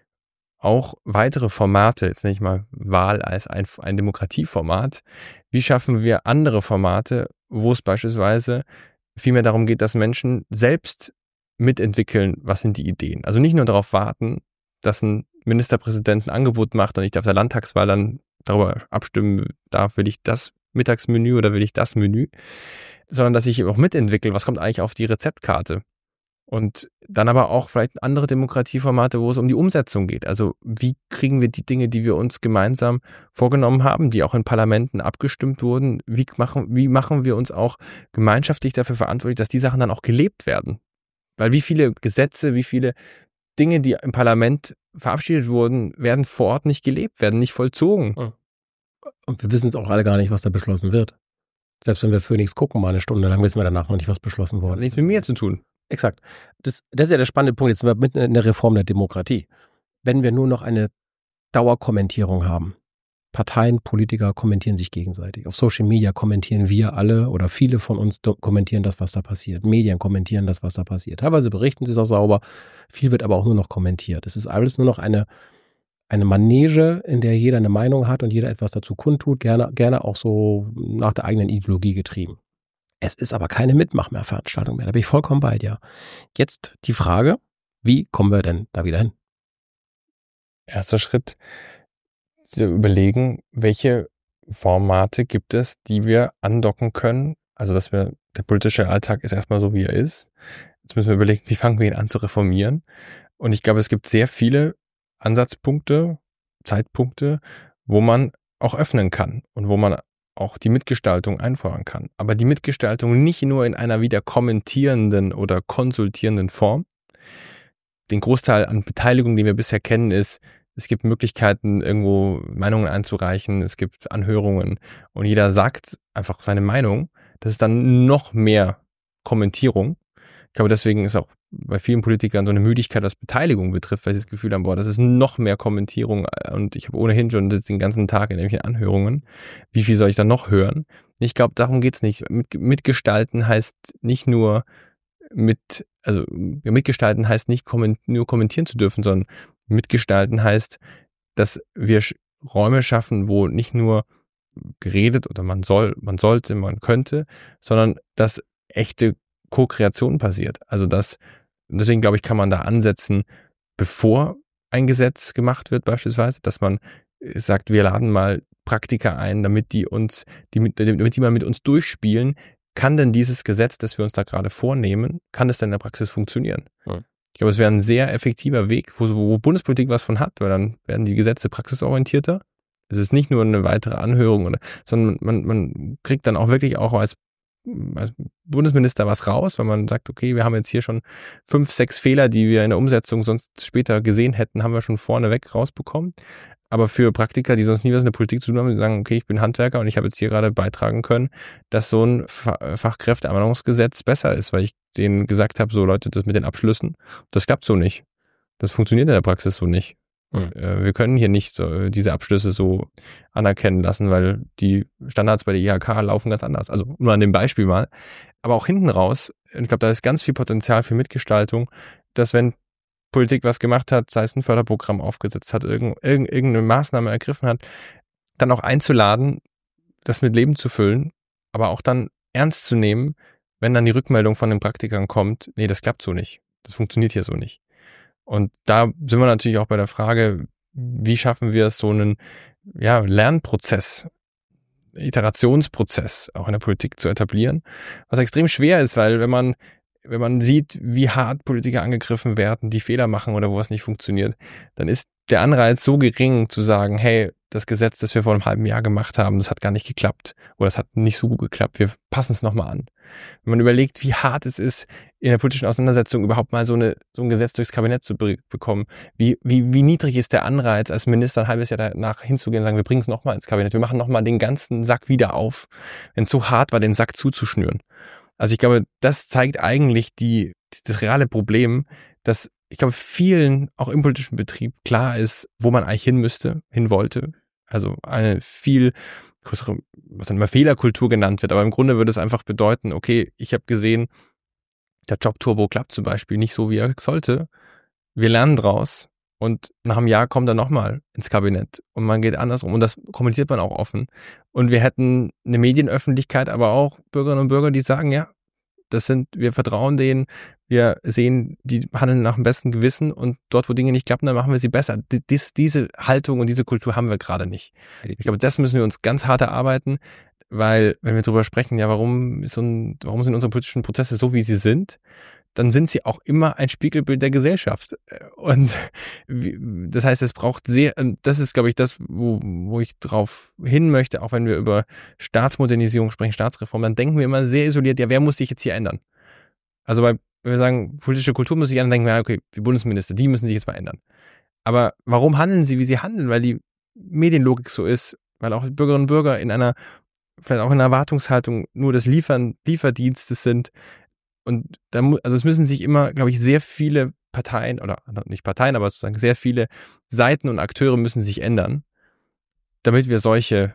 A: auch weitere Formate, jetzt nenne ich mal Wahl als ein Demokratieformat, wie schaffen wir andere Formate, wo es beispielsweise vielmehr darum geht, dass Menschen selbst mitentwickeln, was sind die Ideen. Also nicht nur darauf warten, dass ein Ministerpräsident ein Angebot macht und ich auf der Landtagswahl dann darüber abstimmen darf, will ich das Mittagsmenü oder will ich das Menü, sondern dass ich auch mitentwickle, was kommt eigentlich auf die Rezeptkarte. Und dann aber auch vielleicht andere Demokratieformate, wo es um die Umsetzung geht. Also wie kriegen wir die Dinge, die wir uns gemeinsam vorgenommen haben, die auch in Parlamenten abgestimmt wurden, wie machen wir uns auch gemeinschaftlich dafür verantwortlich, dass die Sachen dann auch gelebt werden? Weil wie viele Gesetze, wie viele Dinge, die im Parlament verabschiedet wurden, werden vor Ort nicht gelebt, werden nicht vollzogen.
B: Und wir wissen es auch alle gar nicht, was da beschlossen wird. Selbst wenn wir Phoenix gucken, mal eine Stunde lang, wissen wir danach noch nicht, was beschlossen wurde.
A: Hat nichts mit mir zu tun.
B: Exakt. Das ist ja der spannende Punkt. Jetzt sind wir mitten in der Reform der Demokratie. Wenn wir nur noch eine Dauerkommentierung haben, Parteien, Politiker kommentieren sich gegenseitig. Auf Social Media kommentieren wir alle oder viele von uns kommentieren das, was da passiert. Medien kommentieren das, was da passiert. Teilweise berichten sie es auch sauber. Viel wird aber auch nur noch kommentiert. Es ist alles nur noch eine Manege, in der jeder eine Meinung hat und jeder etwas dazu kundtut, gerne auch so nach der eigenen Ideologie getrieben. Es ist aber keine Mitmachveranstaltung mehr. Da bin ich vollkommen bei dir. Jetzt die Frage, wie kommen wir denn da wieder hin?
A: Erster Schritt, zu überlegen, welche Formate gibt es, die wir andocken können. Also der politische Alltag ist erstmal so, wie er ist. Jetzt müssen wir überlegen, wie fangen wir ihn an zu reformieren. Und ich glaube, es gibt sehr viele Ansatzpunkte, Zeitpunkte, wo man auch öffnen kann und wo man auch die Mitgestaltung einfordern kann. Aber die Mitgestaltung nicht nur in einer wieder kommentierenden oder konsultierenden Form. Den Großteil an Beteiligung, den wir bisher kennen, ist, es gibt Möglichkeiten, irgendwo Meinungen einzureichen, es gibt Anhörungen und jeder sagt einfach seine Meinung. Das ist dann noch mehr Kommentierung. Ich glaube, deswegen ist auch bei vielen Politikern so eine Müdigkeit, was Beteiligung betrifft, weil sie das Gefühl haben, das ist noch mehr Kommentierung und ich habe ohnehin schon den ganzen Tag in irgendwelchen Anhörungen. Wie viel soll ich dann noch hören? Ich glaube, darum geht's nicht. Mitgestalten heißt nicht nur mitgestalten heißt nicht nur kommentieren zu dürfen, sondern mitgestalten heißt, dass wir Räume schaffen, wo nicht nur geredet oder man sollte, man könnte, sondern dass echte Co-Kreation passiert. Also deswegen glaube ich, kann man da ansetzen, bevor ein Gesetz gemacht wird beispielsweise, dass man sagt, wir laden mal Praktiker ein, damit die mal mit uns durchspielen. Kann denn dieses Gesetz, das wir uns da gerade vornehmen, kann es denn in der Praxis funktionieren? Ja. Ich glaube, es wäre ein sehr effektiver Weg, wo Bundespolitik was von hat, weil dann werden die Gesetze praxisorientierter. Es ist nicht nur eine weitere Anhörung, sondern man kriegt dann auch wirklich auch als Bundesminister was raus, weil man sagt, okay, wir haben jetzt hier schon 5, 6 Fehler, die wir in der Umsetzung sonst später gesehen hätten, haben wir schon vorneweg rausbekommen. Aber für Praktiker, die sonst nie was in der Politik zu tun haben, die sagen, okay, ich bin Handwerker und ich habe jetzt hier gerade beitragen können, dass so ein Fachkräfteanwanderungsgesetz besser ist, weil ich denen gesagt habe, so Leute, das mit den Abschlüssen, das klappt so nicht. Das funktioniert in der Praxis so nicht. Wir können hier nicht so diese Abschlüsse so anerkennen lassen, weil die Standards bei der IHK laufen ganz anders. Also nur an dem Beispiel mal. Aber auch hinten raus, ich glaube, da ist ganz viel Potenzial für Mitgestaltung, dass wenn Politik was gemacht hat, sei es ein Förderprogramm aufgesetzt hat, irgendeine Maßnahme ergriffen hat, dann auch einzuladen, das mit Leben zu füllen, aber auch dann ernst zu nehmen, wenn dann die Rückmeldung von den Praktikern kommt, nee, das klappt so nicht. Das funktioniert hier so nicht. Und da sind wir natürlich auch bei der Frage, wie schaffen wir es, so einen Lernprozess, Iterationsprozess auch in der Politik zu etablieren, was extrem schwer ist, weil wenn man sieht, wie hart Politiker angegriffen werden, die Fehler machen oder wo was nicht funktioniert, dann ist der Anreiz so gering zu sagen, hey, das Gesetz, das wir vor einem halben Jahr gemacht haben, das hat gar nicht geklappt oder das hat nicht so gut geklappt, wir passen es nochmal an. Wenn man überlegt, wie hart es ist, in der politischen Auseinandersetzung überhaupt mal so ein Gesetz durchs Kabinett zu bekommen, wie niedrig ist der Anreiz, als Minister ein halbes Jahr danach hinzugehen und sagen, wir bringen es nochmal ins Kabinett, wir machen nochmal den ganzen Sack wieder auf, wenn es so hart war, den Sack zuzuschnüren. Also ich glaube, das zeigt eigentlich das reale Problem, dass ich glaube, vielen auch im politischen Betrieb klar ist, wo man eigentlich hin wollte. Also eine viel größere, was dann immer Fehlerkultur genannt wird, aber im Grunde würde es einfach bedeuten, okay, ich habe gesehen, der Jobturbo klappt zum Beispiel nicht so, wie er sollte. Wir lernen draus und nach einem Jahr kommt er nochmal ins Kabinett und man geht andersrum und das kommuniziert man auch offen. Und wir hätten eine Medienöffentlichkeit, aber auch Bürgerinnen und Bürger, die sagen, ja, wir vertrauen denen, wir sehen, die handeln nach dem besten Gewissen und dort, wo Dinge nicht klappen, dann machen wir sie besser. Diese Haltung und diese Kultur haben wir gerade nicht. Ich glaube, das müssen wir uns ganz hart erarbeiten, weil, wenn wir darüber sprechen, ja, warum sind unsere politischen Prozesse so, wie sie sind, dann sind sie auch immer ein Spiegelbild der Gesellschaft. Und das heißt, es braucht das ist, glaube ich, das, wo ich drauf hin möchte, auch wenn wir über Staatsmodernisierung sprechen, Staatsreform, dann denken wir immer sehr isoliert, ja, wer muss sich jetzt hier ändern? Also wenn wir sagen, politische Kultur muss sich ändern, denken wir, ja, okay, die Bundesminister, die müssen sich jetzt mal ändern. Aber warum handeln sie, wie sie handeln? Weil die Medienlogik so ist, weil auch Bürgerinnen und Bürger vielleicht auch in einer Erwartungshaltung nur des Lieferdienstes sind. Und also es müssen sich immer, glaube ich, sehr viele Parteien, oder nicht Parteien, aber sozusagen sehr viele Seiten und Akteure müssen sich ändern, damit wir solche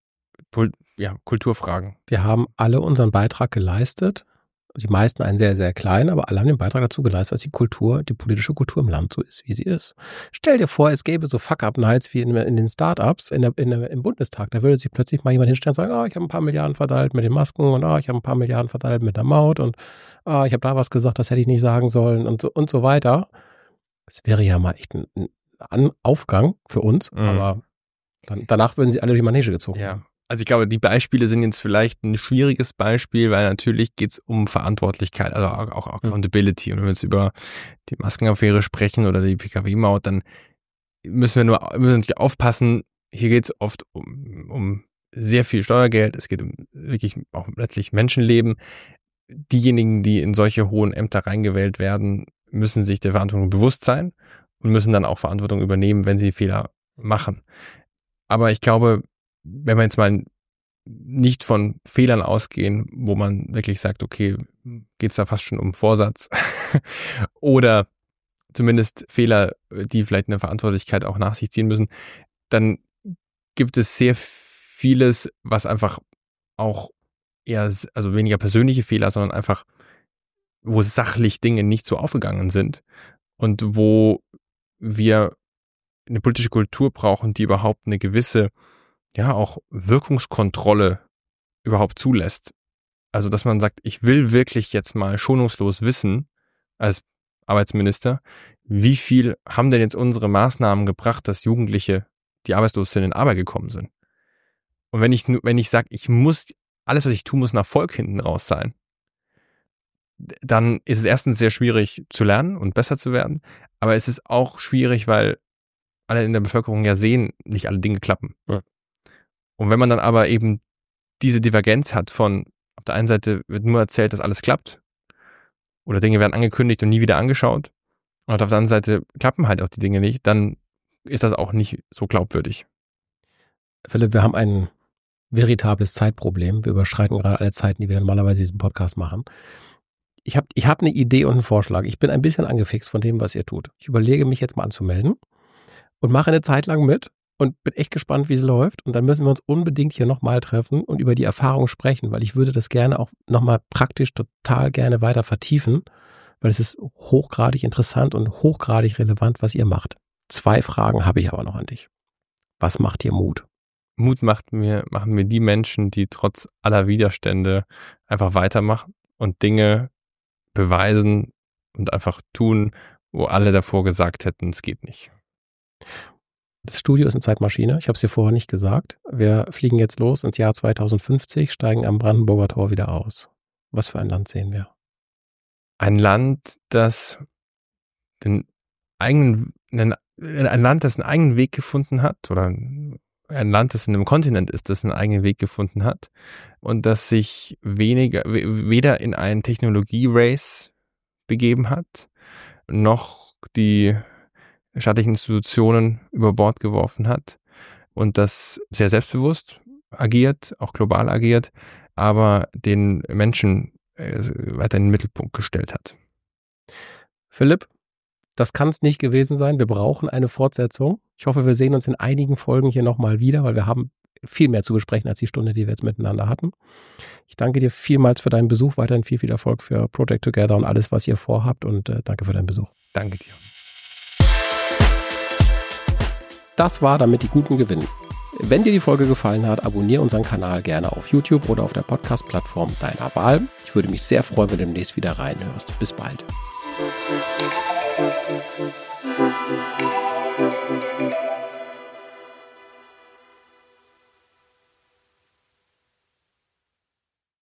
A: Kulturfragen.
B: Wir haben alle unseren Beitrag geleistet. Die meisten einen sehr, sehr kleinen, aber alle haben den Beitrag dazu geleistet, dass die politische Kultur im Land so ist, wie sie ist. Stell dir vor, es gäbe so Fuck-Up-Nights wie in den Startups im Bundestag. Da würde sich plötzlich mal jemand hinstellen und sagen, ich habe ein paar Milliarden verteilt mit den Masken und ich habe ein paar Milliarden verteilt mit der Maut und ich habe da was gesagt, das hätte ich nicht sagen sollen und so weiter. Das wäre ja mal echt ein Aufgang für uns, aber danach würden sie alle durch die Manege gezogen.
A: Ja. Also ich glaube, die Beispiele sind jetzt vielleicht ein schwieriges Beispiel, weil natürlich geht es um Verantwortlichkeit, also auch Accountability. Und wenn wir jetzt über die Maskenaffäre sprechen oder die PKW-Maut, dann müssen wir natürlich aufpassen. Hier geht es oft um sehr viel Steuergeld. Es geht um wirklich auch letztlich Menschenleben. Diejenigen, die in solche hohen Ämter reingewählt werden, müssen sich der Verantwortung bewusst sein und müssen dann auch Verantwortung übernehmen, wenn sie Fehler machen. Aber ich glaube, wenn wir jetzt mal nicht von Fehlern ausgehen, wo man wirklich sagt, okay, geht es da fast schon um Vorsatz oder zumindest Fehler, die vielleicht eine Verantwortlichkeit auch nach sich ziehen müssen, dann gibt es sehr vieles, was einfach auch eher, also weniger persönliche Fehler, sondern einfach, wo sachlich Dinge nicht so aufgegangen sind und wo wir eine politische Kultur brauchen, die überhaupt eine gewisse auch Wirkungskontrolle überhaupt zulässt. Also, dass man sagt, ich will wirklich jetzt mal schonungslos wissen, als Arbeitsminister, wie viel haben denn jetzt unsere Maßnahmen gebracht, dass Jugendliche, die arbeitslos sind, in Arbeit gekommen sind. Und wenn ich sage, alles, was ich tue, muss ein Erfolg hinten raus sein, dann ist es erstens sehr schwierig zu lernen und besser zu werden, aber es ist auch schwierig, weil alle in der Bevölkerung ja sehen, nicht alle Dinge klappen. Ja. Und wenn man dann aber eben diese Divergenz hat von, auf der einen Seite wird nur erzählt, dass alles klappt oder Dinge werden angekündigt und nie wieder angeschaut und auf der anderen Seite klappen halt auch die Dinge nicht, dann ist das auch nicht so glaubwürdig.
B: Philipp, wir haben ein veritables Zeitproblem. Wir überschreiten gerade alle Zeiten, die wir normalerweise in diesem Podcast machen. Ich hab eine Idee und einen Vorschlag. Ich bin ein bisschen angefixt von dem, was ihr tut. Ich überlege, mich jetzt mal anzumelden und mache eine Zeit lang mit und bin echt gespannt, wie es läuft. Und dann müssen wir uns unbedingt hier nochmal treffen und über die Erfahrung sprechen, weil ich würde das gerne auch nochmal praktisch total gerne weiter vertiefen, weil es ist hochgradig interessant und hochgradig relevant, was ihr macht. 2 Fragen habe ich aber noch an dich. Was macht dir Mut?
A: Mut machen mir die Menschen, die trotz aller Widerstände einfach weitermachen und Dinge beweisen und einfach tun, wo alle davor gesagt hätten, es geht nicht.
B: Das Studio ist eine Zeitmaschine. Ich habe es dir vorher nicht gesagt. Wir fliegen jetzt los ins Jahr 2050, steigen am Brandenburger Tor wieder aus. Was für ein Land sehen wir?
A: Ein Land, das ein Land, das einen eigenen Weg gefunden hat, oder ein Land, das in einem Kontinent ist, das einen eigenen Weg gefunden hat und das sich weder in einen Technologie-Race begeben hat, noch die staatlichen Institutionen über Bord geworfen hat und das sehr selbstbewusst agiert, auch global agiert, aber den Menschen weiter in den Mittelpunkt gestellt hat.
B: Philipp, das kann es nicht gewesen sein. Wir brauchen eine Fortsetzung. Ich hoffe, wir sehen uns in einigen Folgen hier nochmal wieder, weil wir haben viel mehr zu besprechen als die Stunde, die wir jetzt miteinander hatten. Ich danke dir vielmals für deinen Besuch. Weiterhin viel Erfolg für Project Together und alles, was ihr vorhabt. Und danke für deinen Besuch.
A: Danke dir.
B: Das war Damit die Guten gewinnen. Wenn dir die Folge gefallen hat, abonniere unseren Kanal gerne auf YouTube oder auf der Podcast-Plattform deiner Wahl. Ich würde mich sehr freuen, wenn du demnächst wieder reinhörst. Bis bald.